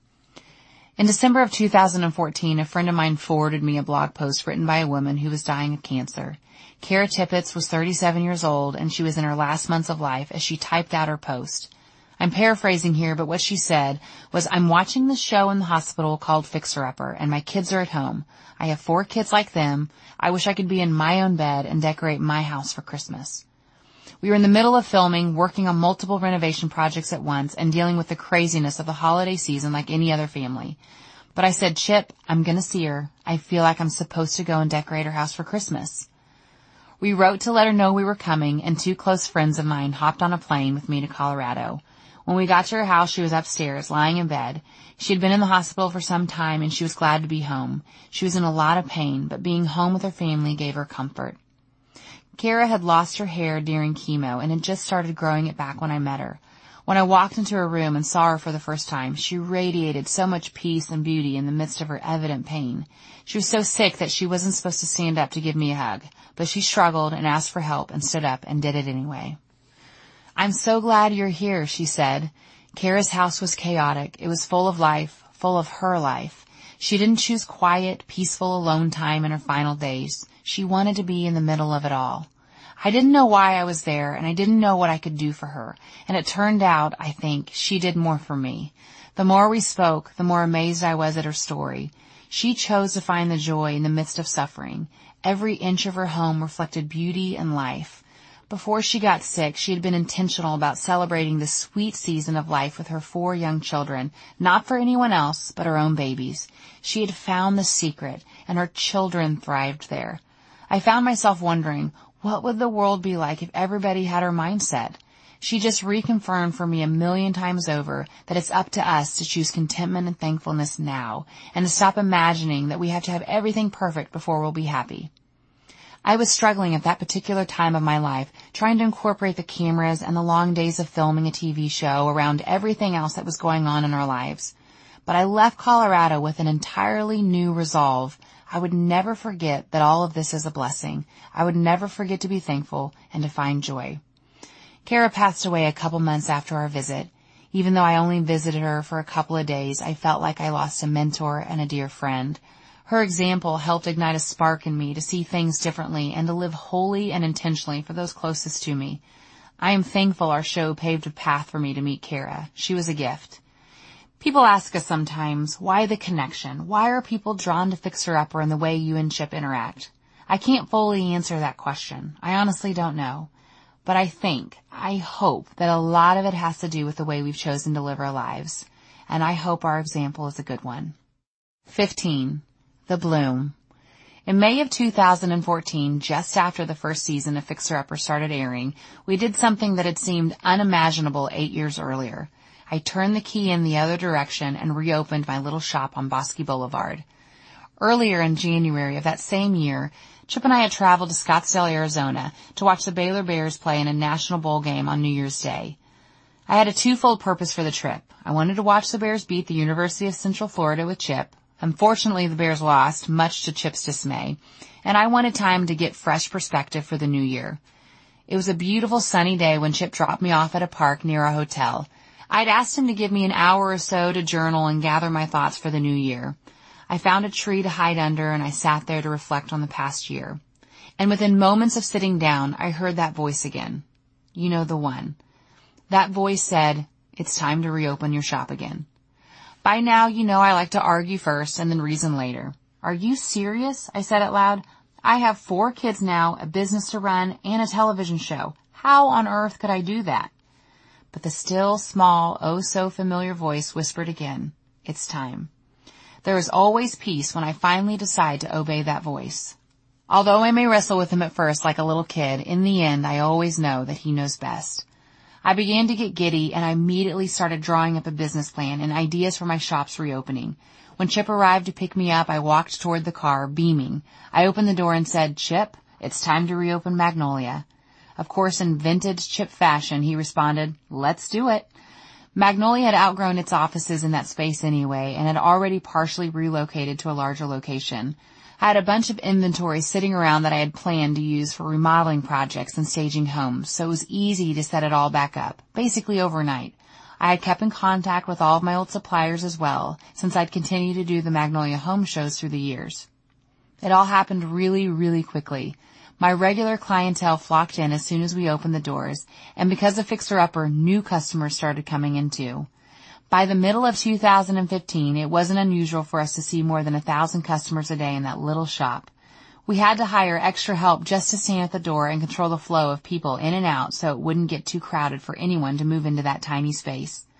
In December of two thousand fourteen, a friend of mine forwarded me a blog post written by a woman who was dying of cancer. Kara Tippett was thirty-seven years old, and she was in her last months of life as she typed out her post. I'm paraphrasing here, but what she said was, I'm watching this show in the hospital called Fixer Upper, and my kids are at home. I have four kids like them. I wish I could be in my own bed and decorate my house for Christmas. We were in the middle of filming, working on multiple renovation projects at once, and dealing with the craziness of the holiday season like any other family. But I said, Chip, I'm gonna see her. I feel like I'm supposed to go and decorate her house for Christmas. We wrote to let her know we were coming, and two close friends of mine hopped on a plane with me to Colorado. When we got to her house, she was upstairs, lying in bed. She had been in the hospital for some time, and she was glad to be home. She was in a lot of pain, but being home with her family gave her comfort. Kara had lost her hair during chemo and had just started growing it back when I met her. When I walked into her room and saw her for the first time, she radiated so much peace and beauty in the midst of her evident pain. She was so sick that she wasn't supposed to stand up to give me a hug, but she struggled and asked for help and stood up and did it anyway. I'm so glad you're here, she said. Kara's house was chaotic. It was full of life, full of her life. She didn't choose quiet, peaceful alone time in her final days. She wanted to be in the middle of it all. I didn't know why I was there, and I didn't know what I could do for her, and it turned out, I think, she did more for me. The more we spoke, the more amazed I was at her story. She chose to find the joy in the midst of suffering. Every inch of her home reflected beauty and life. Before she got sick, she had been intentional about celebrating this sweet season of life with her four young children, not for anyone else, but her own babies. She had found the secret, and her children thrived there. I found myself wondering, what would the world be like if everybody had her mindset? She just reconfirmed for me a million times over that it's up to us to choose contentment and thankfulness now, and to stop imagining that we have to have everything perfect before we'll be happy. I was struggling at that particular time of my life, trying to incorporate the cameras and the long days of filming a T V show around everything else that was going on in our lives. But I left Colorado with an entirely new resolve. I would never forget that all of this is a blessing. I would never forget to be thankful and to find joy. Kara passed away a couple months after our visit. Even though I only visited her for a couple of days, I felt like I lost a mentor and a dear friend. Her example helped ignite a spark in me to see things differently and to live wholly and intentionally for those closest to me. I am thankful our show paved a path for me to meet Kara. She was a gift. People ask us sometimes, why the connection? Why are people drawn to Fixer Upper in the way you and Chip interact? I can't fully answer that question. I honestly don't know. But I think, I hope that a lot of it has to do with the way we've chosen to live our lives. And I hope our example is a good one. fifteen. The Bloom. In May of two thousand fourteen, just after the first season of Fixer Upper started airing, we did something that had seemed unimaginable eight years earlier. I turned the key in the other direction and reopened my little shop on Bosque Boulevard. Earlier in January of that same year, Chip and I had traveled to Scottsdale, Arizona to watch the Baylor Bears play in a National Bowl game on New Year's Day. I had a twofold purpose for the trip. I wanted to watch the Bears beat the University of Central Florida with Chip. Unfortunately, the Bears lost, much to Chip's dismay, and I wanted time to get fresh perspective for the new year. It was a beautiful sunny day when Chip dropped me off at a park near our hotel. I'd asked him to give me an hour or so to journal and gather my thoughts for the new year. I found a tree to hide under and I sat there to reflect on the past year. And within moments of sitting down, I heard that voice again. You know the one. That voice said, it's time to reopen your shop again. By now, you know I like to argue first and then reason later. Are you serious? I said out loud. I have four kids now, a business to run, and a television show. How on earth could I do that? But the still, small, oh-so-familiar voice whispered again, it's time. There is always peace when I finally decide to obey that voice. Although I may wrestle with him at first like a little kid, in the end I always know that he knows best. I began to get giddy and I immediately started drawing up a business plan and ideas for my shop's reopening. When Chip arrived to pick me up, I walked toward the car, beaming. I opened the door and said, Chip, it's time to reopen Magnolia. Of course, in vintage Chip fashion, he responded, let's do it. Magnolia had outgrown its offices in that space anyway and had already partially relocated to a larger location. I had a bunch of inventory sitting around that I had planned to use for remodeling projects and staging homes, so it was easy to set it all back up, basically overnight. I had kept in contact with all of my old suppliers as well, since I'd continued to do the Magnolia home shows through the years. It all happened really, really quickly. My regular clientele flocked in as soon as we opened the doors, and because of Fixer Upper, new customers started coming in too. By the middle of two thousand fifteen, it wasn't unusual for us to see more than a thousand customers a day in that little shop. We had to hire extra help just to stand at the door and control the flow of people in and out so it wouldn't get too crowded for anyone to move into that tiny space.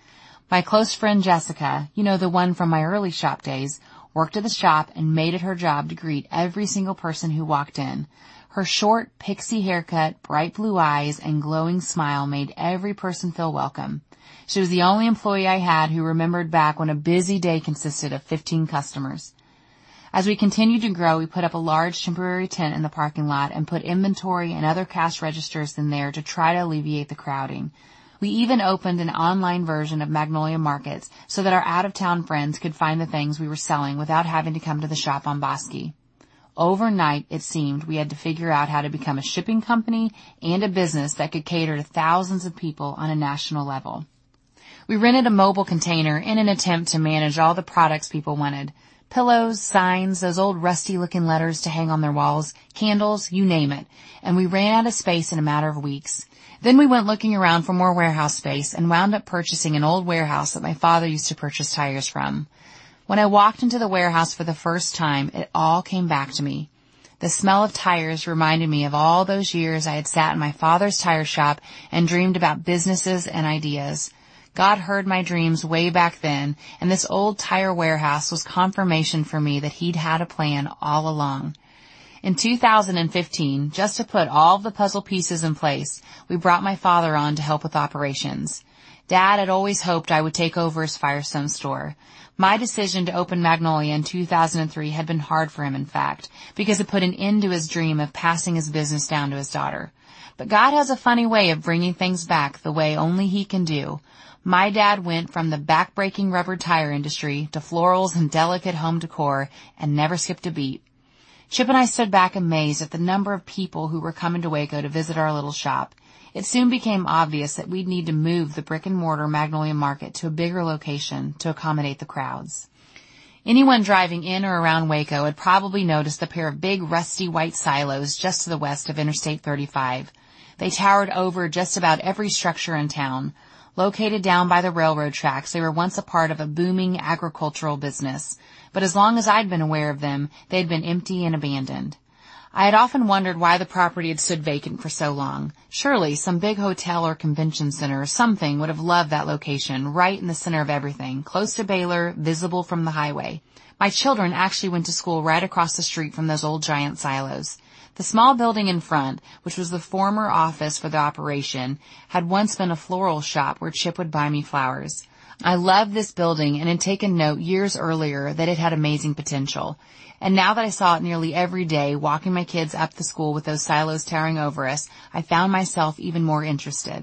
My close friend Jessica, you know, the one from my early shop days, worked at the shop and made it her job to greet every single person who walked in. Her short, pixie haircut, bright blue eyes, and glowing smile made every person feel welcome. She was the only employee I had who remembered back when a busy day consisted of fifteen customers. As we continued to grow, we put up a large temporary tent in the parking lot and put inventory and other cash registers in there to try to alleviate the crowding. We even opened an online version of Magnolia Markets so that our out-of-town friends could find the things we were selling without having to come to the shop on Bosque. Overnight, it seemed, we had to figure out how to become a shipping company and a business that could cater to thousands of people on a national level. We rented a mobile container in an attempt to manage all the products people wanted. Pillows, signs, those old rusty-looking letters to hang on their walls, candles, you name it. And we ran out of space in a matter of weeks. Then we went looking around for more warehouse space and wound up purchasing an old warehouse that my father used to purchase tires from. When I walked into the warehouse for the first time, it all came back to me. The smell of tires reminded me of all those years I had sat in my father's tire shop and dreamed about businesses and ideas. God heard my dreams way back then, and this old tire warehouse was confirmation for me that he'd had a plan all along. In two thousand fifteen, just to put all of the puzzle pieces in place, we brought my father on to help with operations. Dad had always hoped I would take over his Firestone store. My decision to open Magnolia in two thousand three had been hard for him, in fact, because it put an end to his dream of passing his business down to his daughter. But God has a funny way of bringing things back the way only he can do. My dad went from the back-breaking rubber tire industry to florals and delicate home decor and never skipped a beat. Chip and I stood back amazed at the number of people who were coming to Waco to visit our little shop. It soon became obvious that we'd need to move the brick-and-mortar Magnolia Market to a bigger location to accommodate the crowds. Anyone driving in or around Waco had probably noticed a pair of big rusty white silos just to the west of Interstate thirty-five. They towered over just about every structure in town. Located down by the railroad tracks, they were once a part of a booming agricultural business. But as long as I'd been aware of them, they'd been empty and abandoned. I had often wondered why the property had stood vacant for so long. Surely some big hotel or convention center or something would have loved that location, right in the center of everything, close to Baylor, visible from the highway. My children actually went to school right across the street from those old giant silos. The small building in front, which was the former office for the operation, had once been a floral shop where Chip would buy me flowers. I loved this building and had taken note years earlier that it had amazing potential. And now that I saw it nearly every day, walking my kids up to school with those silos towering over us, I found myself even more interested.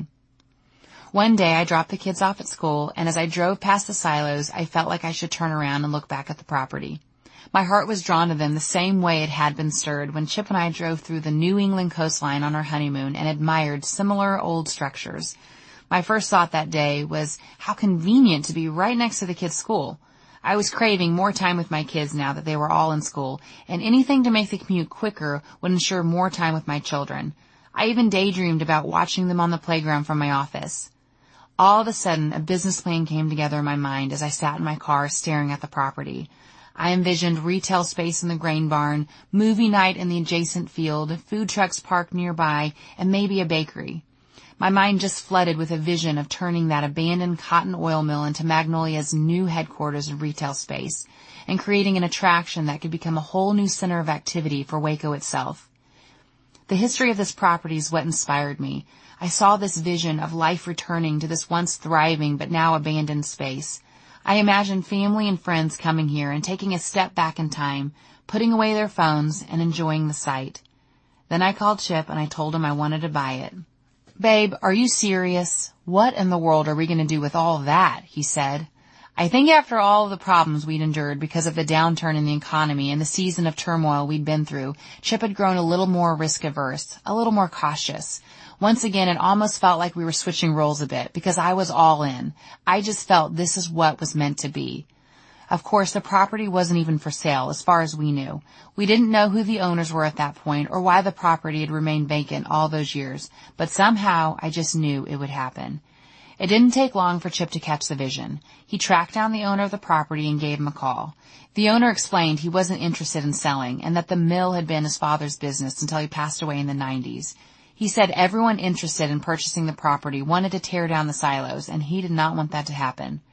One day I dropped the kids off at school, and as I drove past the silos, I felt like I should turn around and look back at the property. My heart was drawn to them the same way it had been stirred when Chip and I drove through the New England coastline on our honeymoon and admired similar old structures. My first thought that day was, how convenient to be right next to the kids' school. I was craving more time with my kids now that they were all in school, and anything to make the commute quicker would ensure more time with my children. I even daydreamed about watching them on the playground from my office. All of a sudden, a business plan came together in my mind as I sat in my car staring at the property. I envisioned retail space in the grain barn, movie night in the adjacent field, food trucks parked nearby, and maybe a bakery. My mind just flooded with a vision of turning that abandoned cotton oil mill into Magnolia's new headquarters and retail space, and creating an attraction that could become a whole new center of activity for Waco itself. The history of this property is what inspired me. I saw this vision of life returning to this once thriving but now abandoned space. I imagined family and friends coming here and taking a step back in time, putting away their phones and enjoying the sight. Then I called Chip and I told him I wanted to buy it. "Babe, are you serious? What in the world are we going to do with all that?" he said. I think after all of the problems we'd endured because of the downturn in the economy and the season of turmoil we'd been through, Chip had grown a little more risk-averse, a little more cautious. Once again, it almost felt like we were switching roles a bit because I was all in. I just felt this is what was meant to be. Of course, the property wasn't even for sale as far as we knew. We didn't know who the owners were at that point or why the property had remained vacant all those years, but somehow I just knew it would happen. It didn't take long for Chip to catch the vision. He tracked down the owner of the property and gave him a call. The owner explained he wasn't interested in selling and that the mill had been his father's business until he passed away in the nineties. He said everyone interested in purchasing the property wanted to tear down the silos, and he did not want that to happen.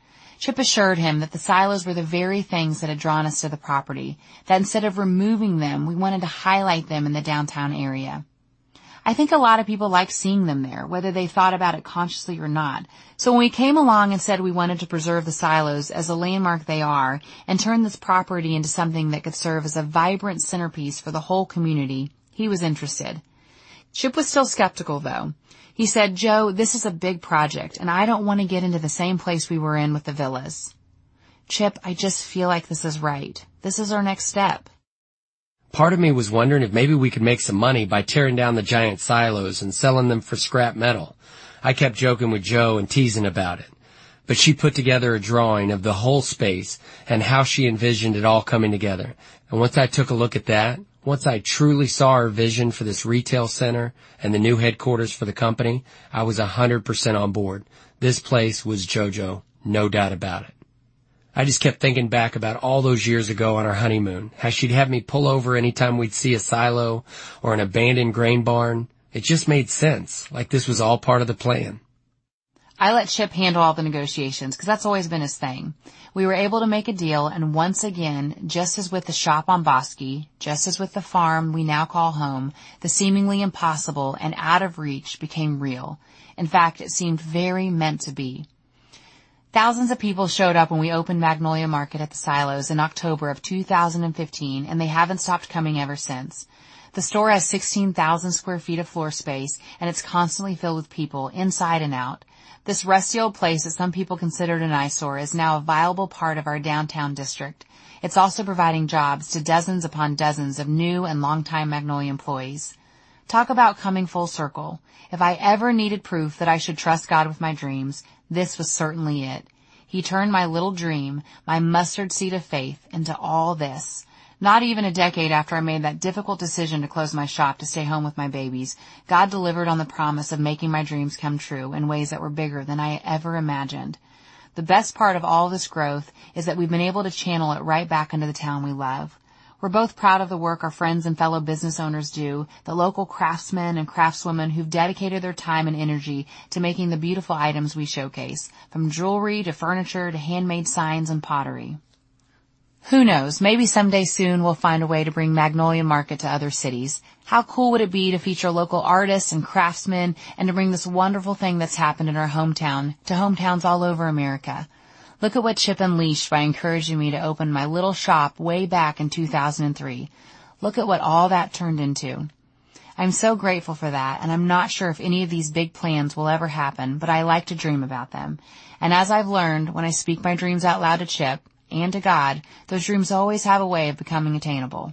Chip assured him that the silos were the very things that had drawn us to the property, that instead of removing them, we wanted to highlight them in the downtown area. I think a lot of people liked seeing them there, whether they thought about it consciously or not. So when we came along and said we wanted to preserve the silos as a landmark they are and turn this property into something that could serve as a vibrant centerpiece for the whole community, he was interested. Chip was still skeptical, though. He said, "Joe, this is a big project, and I don't want to get into the same place we were in with the villas." "Chip, I just feel like this is right. This is our next step." Part of me was wondering if maybe we could make some money by tearing down the giant silos and selling them for scrap metal. I kept joking with Joe and teasing about it. But she put together a drawing of the whole space and how she envisioned it all coming together. And once I took a look at that, once I truly saw her vision for this retail center and the new headquarters for the company, I was one hundred percent on board. This place was JoJo, no doubt about it. I just kept thinking back about all those years ago on our honeymoon, how she'd have me pull over anytime we'd see a silo or an abandoned grain barn. It just made sense, like this was all part of the plan. I let Chip handle all the negotiations because that's always been his thing. We were able to make a deal, and once again, just as with the shop on Bosque, just as with the farm we now call home, the seemingly impossible and out of reach became real. In fact, it seemed very meant to be. Thousands of people showed up when we opened Magnolia Market at the silos in October of two thousand fifteen, and they haven't stopped coming ever since. The store has sixteen thousand square feet of floor space, and it's constantly filled with people, inside and out. This rusty old place that some people considered an eyesore is now a viable part of our downtown district. It's also providing jobs to dozens upon dozens of new and longtime Magnolia employees. Talk about coming full circle. If I ever needed proof that I should trust God with my dreams, this was certainly it. He turned my little dream, my mustard seed of faith, into all this. Not even a decade after I made that difficult decision to close my shop to stay home with my babies, God delivered on the promise of making my dreams come true in ways that were bigger than I ever imagined. The best part of all this growth is that we've been able to channel it right back into the town we love. We're both proud of the work our friends and fellow business owners do, the local craftsmen and craftswomen who've dedicated their time and energy to making the beautiful items we showcase, from jewelry to furniture to handmade signs and pottery. Who knows, maybe someday soon we'll find a way to bring Magnolia Market to other cities. How cool would it be to feature local artists and craftsmen and to bring this wonderful thing that's happened in our hometown to hometowns all over America? Look at what Chip unleashed by encouraging me to open my little shop way back in two thousand three. Look at what all that turned into. I'm so grateful for that, and I'm not sure if any of these big plans will ever happen, but I like to dream about them. And as I've learned, when I speak my dreams out loud to Chip, and to God, those dreams always have a way of becoming attainable.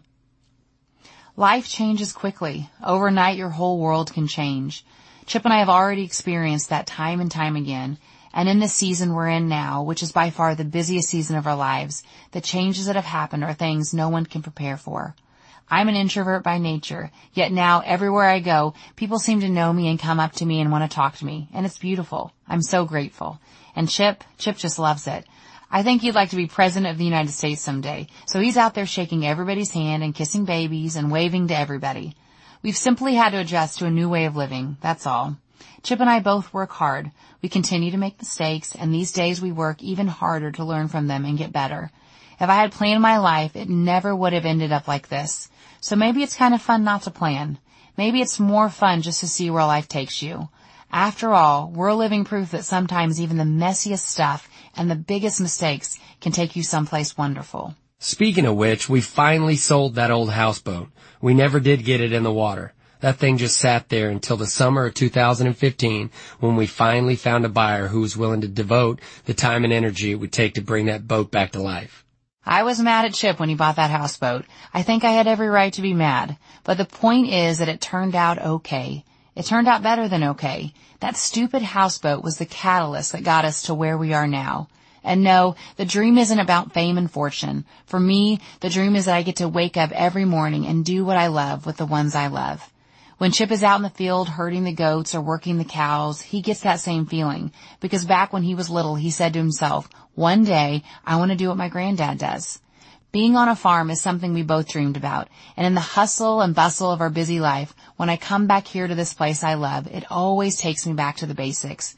Life changes quickly. Overnight, your whole world can change. Chip and I have already experienced that time and time again. And in this season we're in now, which is by far the busiest season of our lives, the changes that have happened are things no one can prepare for. I'm an introvert by nature, yet now everywhere I go, people seem to know me and come up to me and want to talk to me. And it's beautiful. I'm so grateful. And Chip, Chip just loves it. I think he'd like to be president of the United States someday, so he's out there shaking everybody's hand and kissing babies and waving to everybody. We've simply had to adjust to a new way of living, that's all. Chip and I both work hard. We continue to make mistakes, and these days we work even harder to learn from them and get better. If I had planned my life, it never would have ended up like this. So maybe it's kind of fun not to plan. Maybe it's more fun just to see where life takes you. After all, we're living proof that sometimes even the messiest stuff and the biggest mistakes can take you someplace wonderful. Speaking of which, we finally sold that old houseboat. We never did get it in the water. That thing just sat there until the summer of two thousand fifteen when we finally found a buyer who was willing to devote the time and energy it would take to bring that boat back to life. I was mad at Chip when he bought that houseboat. I think I had every right to be mad. But the point is that it turned out okay. It turned out better than okay. That stupid houseboat was the catalyst that got us to where we are now. And no, the dream isn't about fame and fortune. For me, the dream is that I get to wake up every morning and do what I love with the ones I love. When Chip is out in the field herding the goats or working the cows, he gets that same feeling. Because back when he was little, he said to himself, one day, I want to do what my granddad does. Being on a farm is something we both dreamed about. And in the hustle and bustle of our busy life, when I come back here to this place I love, it always takes me back to the basics.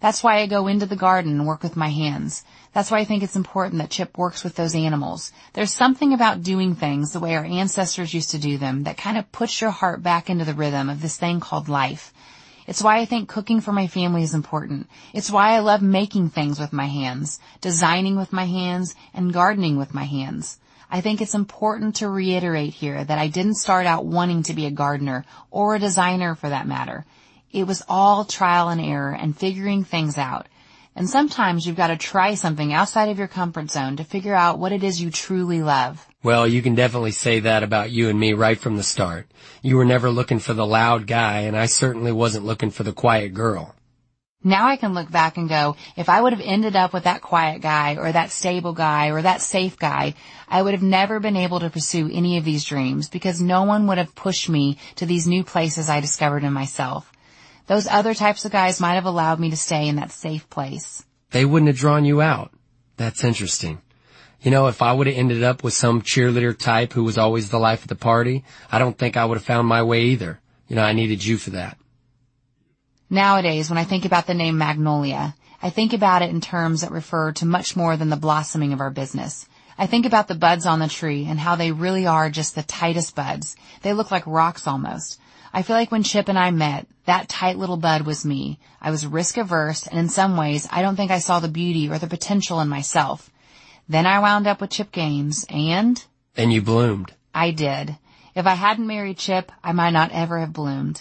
That's why I go into the garden and work with my hands. That's why I think it's important that Chip works with those animals. There's something about doing things the way our ancestors used to do them that kind of puts your heart back into the rhythm of this thing called life. It's why I think cooking for my family is important. It's why I love making things with my hands, designing with my hands, and gardening with my hands. I think it's important to reiterate here that I didn't start out wanting to be a gardener or a designer for that matter. It was all trial and error and figuring things out. And sometimes you've got to try something outside of your comfort zone to figure out what it is you truly love. Well, you can definitely say that about you and me right from the start. You were never looking for the loud guy, and I certainly wasn't looking for the quiet girl. Now I can look back and go, if I would have ended up with that quiet guy or that stable guy or that safe guy, I would have never been able to pursue any of these dreams because no one would have pushed me to these new places I discovered in myself. Those other types of guys might have allowed me to stay in that safe place. They wouldn't have drawn you out. That's interesting. You know, if I would have ended up with some cheerleader type who was always the life of the party, I don't think I would have found my way either. You know, I needed you for that. Nowadays, when I think about the name Magnolia, I think about it in terms that refer to much more than the blossoming of our business. I think about the buds on the tree and how they really are just the tightest buds. They look like rocks almost. I feel like when Chip and I met, that tight little bud was me. I was risk averse, and in some ways, I don't think I saw the beauty or the potential in myself. Then I wound up with Chip Gaines, and... And you bloomed. I did. If I hadn't married Chip, I might not ever have bloomed.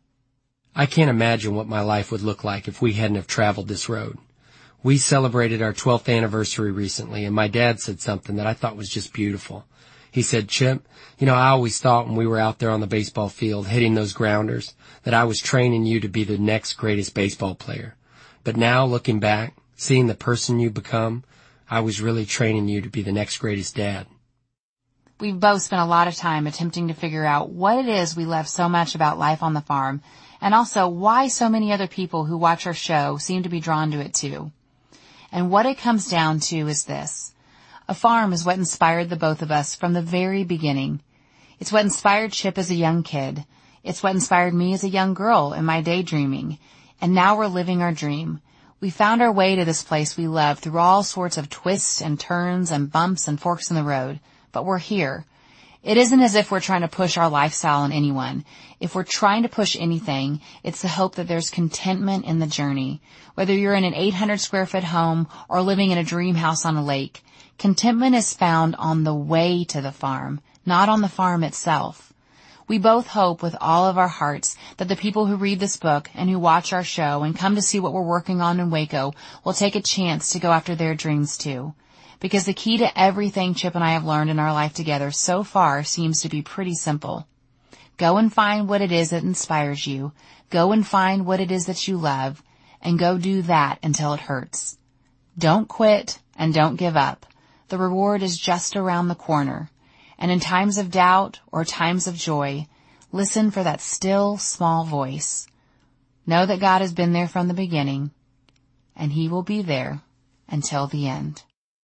I can't imagine what my life would look like if we hadn't have traveled this road. We celebrated our twelfth anniversary recently, and my dad said something that I thought was just beautiful. He said, Chip, you know, I always thought when we were out there on the baseball field hitting those grounders that I was training you to be the next greatest baseball player. But now, looking back, seeing the person you become, I was really training you to be the next greatest dad. We've both spent a lot of time attempting to figure out what it is we love so much about life on the farm, and also why so many other people who watch our show seem to be drawn to it too. And what it comes down to is this. A farm is what inspired the both of us from the very beginning. It's what inspired Chip as a young kid. It's what inspired me as a young girl in my daydreaming. And now we're living our dream. We found our way to this place we love through all sorts of twists and turns and bumps and forks in the road. But we're here. It isn't as if we're trying to push our lifestyle on anyone. If we're trying to push anything, it's the hope that there's contentment in the journey. Whether you're in an eight hundred square foot home or living in a dream house on a lake, contentment is found on the way to the farm, not on the farm itself. We both hope with all of our hearts that the people who read this book and who watch our show and come to see what we're working on in Waco will take a chance to go after their dreams too. Because the key to everything Chip and I have learned in our life together so far seems to be pretty simple. Go and find what it is that inspires you. Go and find what it is that you love. And go do that until it hurts. Don't quit and don't give up. The reward is just around the corner. And in times of doubt or times of joy, listen for that still, small voice. Know that God has been there from the beginning, and He will be there until the end.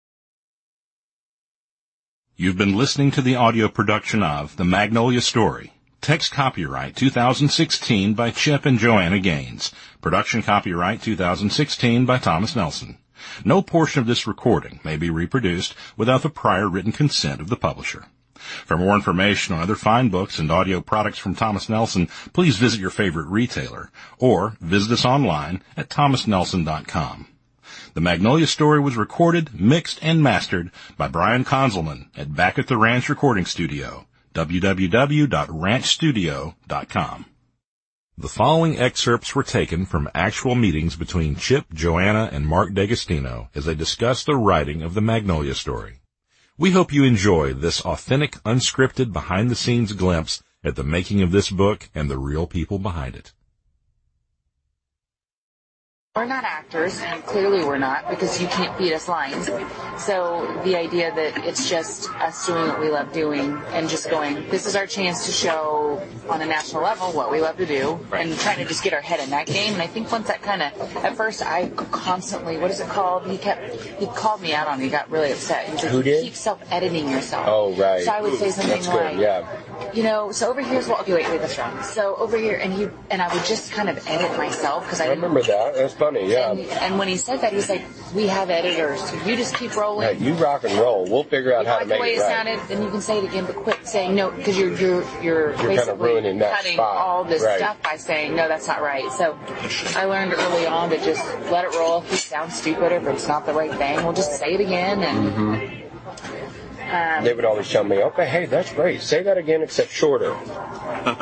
You've been listening to the audio production of The Magnolia Story. Text copyright two thousand sixteen by Chip and Joanna Gaines. Production copyright two thousand sixteen by Thomas Nelson. No portion of this recording may be reproduced without the prior written consent of the publisher. For more information on other fine books and audio products from Thomas Nelson, please visit your favorite retailer or visit us online at thomas nelson dot com. The Magnolia Story was recorded, mixed, and mastered by Brian Konzelman at Back at the Ranch Recording Studio, w w w dot ranch studio dot com. The following excerpts were taken from actual meetings between Chip, Joanna, and Mark D'Agostino as they discussed the writing of The Magnolia Story. We hope you enjoy this authentic, unscripted, behind-the-scenes glimpse at the making of this book and the real people behind it. We're not actors, and clearly we're not, because you can't feed us lines. So the idea that it's just us doing what we love doing and just going, this is our chance to show on a national level what we love to do, right, and trying to just get our head in that game. And I think once that kind of, at first I constantly, what is it called? He kept, he called me out on it. He got really upset. He was like, Who did? You keep self-editing yourself. Oh, right. So I would say something That's like, good, yeah. you know, so over here's what, okay, wait, wait, that's wrong. So over here, and he, and I would just kind of edit myself, because I, I remember that. That's funny, yeah. And, and when he said that, he was like, we have editors. You just keep rolling. Hey, you rock and roll. We'll figure out you how like to make the way it it right. sounded, then you can say it again, but quit saying no, because you're, you're, you're, You're basically kind of ruining that cutting spot. all this Right. stuff by saying, no, that's not right. So I learned early on to just let it roll. If it sounds stupid or if it's not the right thing, we'll just say it again. And Mm-hmm. um, They would always tell me, okay, hey, that's great. Say that again, except shorter. but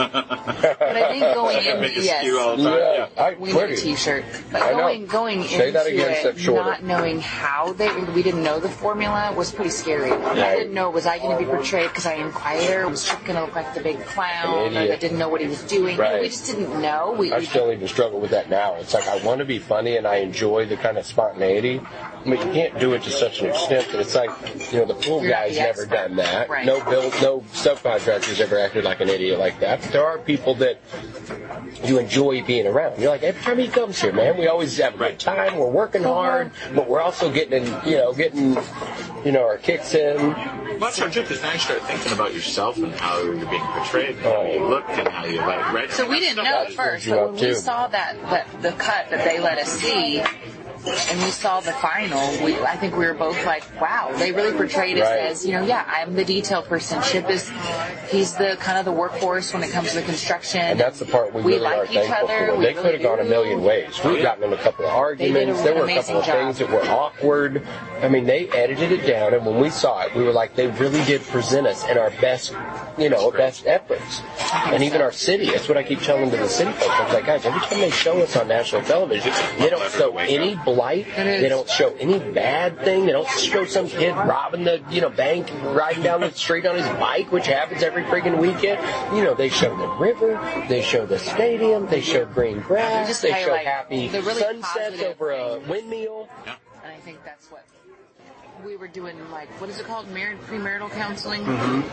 I think going in, Make a yes. skew all the time. Yeah, I We swear need a to you. t-shirt. But I know. going, going Say into that again, it, except shorter. not knowing how they, we didn't know the formula was pretty scary. I didn't know, was I going to be portrayed because I am quieter? Was Chip going to look like the big clown? An Or idiot. that didn't know what he was doing? Right. We just didn't know. We, I we still even struggle with that now. It's like I want to be funny and I enjoy the kind of spontaneity, but you can't do it to such an extent that it's like, you know, the pool You're not guy's the never expert. done that. Right. No bill, no subcontractors ever acted like an idiot like that. But there are people that you enjoy being around. You're like, every time he comes here, man, we always have a good time. We're working hard, but we're also getting, in, you know, getting, you know, our kicks in. Well, that's our trip is now you start thinking about yourself and how you're being portrayed, and how you look, and how you like, right? So we didn't know at first, you but up when too. we saw that, that the cut that they let us see, and we saw the final, we I think we were both like, wow, they really portrayed us Right. as, you know, yeah, I'm the detail person. Chip is, he's the kind of the workhorse when it comes to the construction. And that's the part we, We really like are each thankful other. for. We They really could have gone a do. million ways. We've gotten in a couple of arguments. an There were a couple amazing of job. things that were awkward. I mean, they edited it down, and when we saw it, we were like, they really did present us in our best, you know, best efforts. And even our city. That's what I keep telling to the city folks. I was like, guys, every time they show us on national television, they don't show any blight. They don't show any bad thing. They don't show some kid robbing the, you know, bank, riding down the street on his bike, which happens every freaking weekend. You know, they show the river. They show the stadium. They show green grass. Just They show highlight happy the really sunsets positive over a things. windmill. And I think that's what we were doing, like, what is it called? Mar- premarital counseling?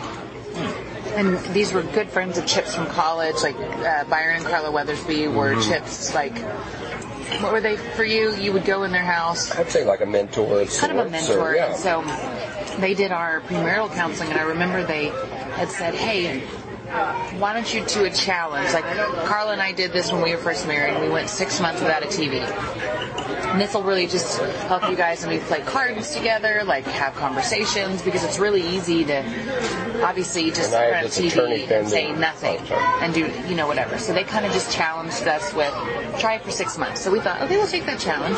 Mm-hmm. And these were good friends of Chip's from college, like uh, Byron and Carla Weathersby were Mm-hmm. Chip's, like, what were they for you? You would go in their house, I'd say like a mentor of kind of a sorts, mentor. or- yeah. And so they did our premarital counseling, and I remember they had said, hey, why don't you do a challenge? Like, Carla and I did this when we were first married. We went six months without a T V. And this will really just help you guys, and we play cards together, like have conversations, because it's really easy to obviously just And I put have on this T attorney V friend and say that- nothing oh, sorry. and do, you know, whatever. So they kind of just challenged us with, try it for six months. So we thought, okay, we'll take that challenge.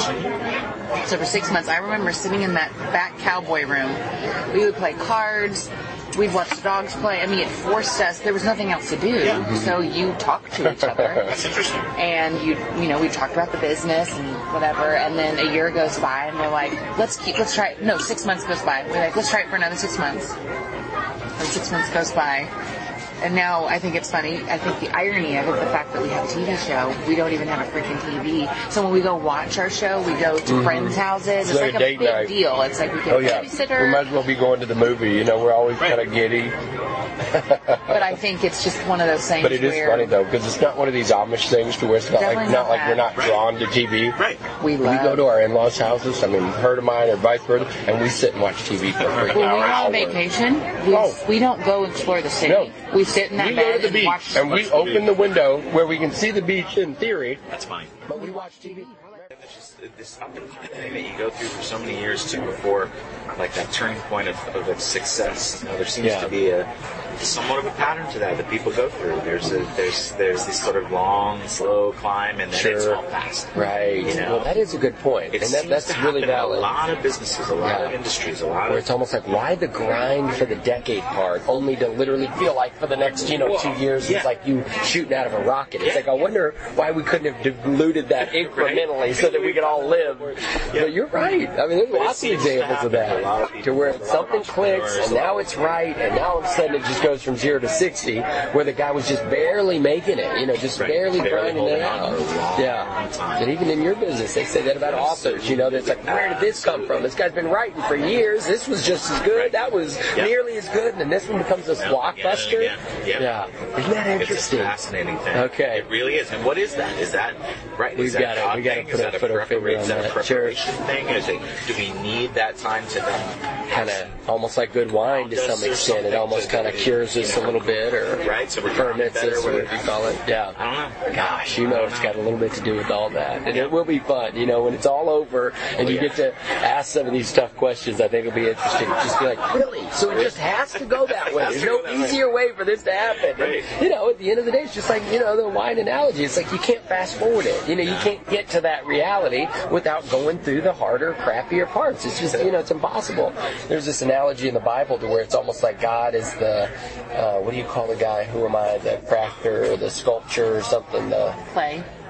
So for six months, I remember sitting in that back cowboy room. We would play cards. We'd watch the dogs play. I mean, it forced us. There was nothing else to do. So you talk to each other. That's interesting. And you, you know, we talked about the business and whatever. And then a year goes by, and we're like, let's keep, let's try it. No, six months goes by. We're like, let's try it for another six months. And six months goes by. And now I think it's funny. I think the irony of it, the fact that we have a T V show, we don't even have a freaking T V. So when we go watch our show, we go to Mm-hmm. friends' houses. It's like like a a date big night. deal. It's like we get Oh a yeah, we babysitter. might as well be going to the movie. You know, we're always kind of giddy. But I think it's just one of those things. But it is where funny though, because it's not one of these Amish things to where it's not like Definitely not not like that. we're not Right. drawn to T V. Right. we We love. go to our in-laws' houses. I mean, her to mine or vice versa, and we sit and watch T V for a freaking When hour. we go on hour. vacation, we, Oh. we don't go explore the city. No. We sit in that We bed go to the and beach watch. and we open the window where we can see the beach in theory, That's fine. but we watch T V. It's just this up and coming thing that you go through for so many years too before, like that turning point of, of its success. You know, there seems Yeah. to be a somewhat of a pattern to that that people go through. There's a there's there's this sort of long, slow climb, and then it's Sure. all fast. Right. You know? Well, that is a good point, It and that, seems that's to really happen in valid. a lot of businesses, a lot Yeah. of industries, a lot Where of it's almost like, why the grind for the decade part, only to literally feel like for the next, you know, two years Yeah. it's like you shooting out of a rocket. It's Yeah. like, I wonder why we couldn't have diluted that incrementally so that we could all live. But you're right. I mean, there's But it lots of seems to examples of happen to a lot that. of people, To where a lot of something clicks, entrepreneurs, and now it's right, and now all of a sudden it just goes from zero to sixty, where the guy was just barely making it, you know, just Right. barely Barely grinding it holding on out. for a long Yeah. time. And even in your business, they say that about authors, you know, that's like, where did this come from? This guy's been writing for years. This was just as good. That was Yeah. nearly as good. And then this one becomes a Yeah, blockbuster. again and again. Yeah. Yeah. Isn't that It's a interesting? fascinating thing. Okay. It really is. And what is that? Is that right? We've is that got it. God We got to thing? put Is going to put our finger on that. Is that a preparation thing? Is it, do we need that time to then kind of almost like good wine to some extent? It almost kind of cures us a little bit, or right? So we're ferments us, whatever you call it. Yeah. I don't know. Gosh, you know, it's got a little bit to do with all that, and it will be fun. You know, when it's all over and you get to ask some of these tough questions, I think it'll be interesting. Just be like, really? So it just has to go that way. There's no easier way for this to happen. And, you know, at the end of the day, it's just like, you know, the wine analogy. It's like you can't fast forward it. You know, you can't get to that reality without going through the harder, crappier parts. It's just, you know, it's impossible. There's this analogy in the Bible to where it's almost like God is the, uh, what do you call the guy? Who am I? The crafter or the sculptor or something? The Clay.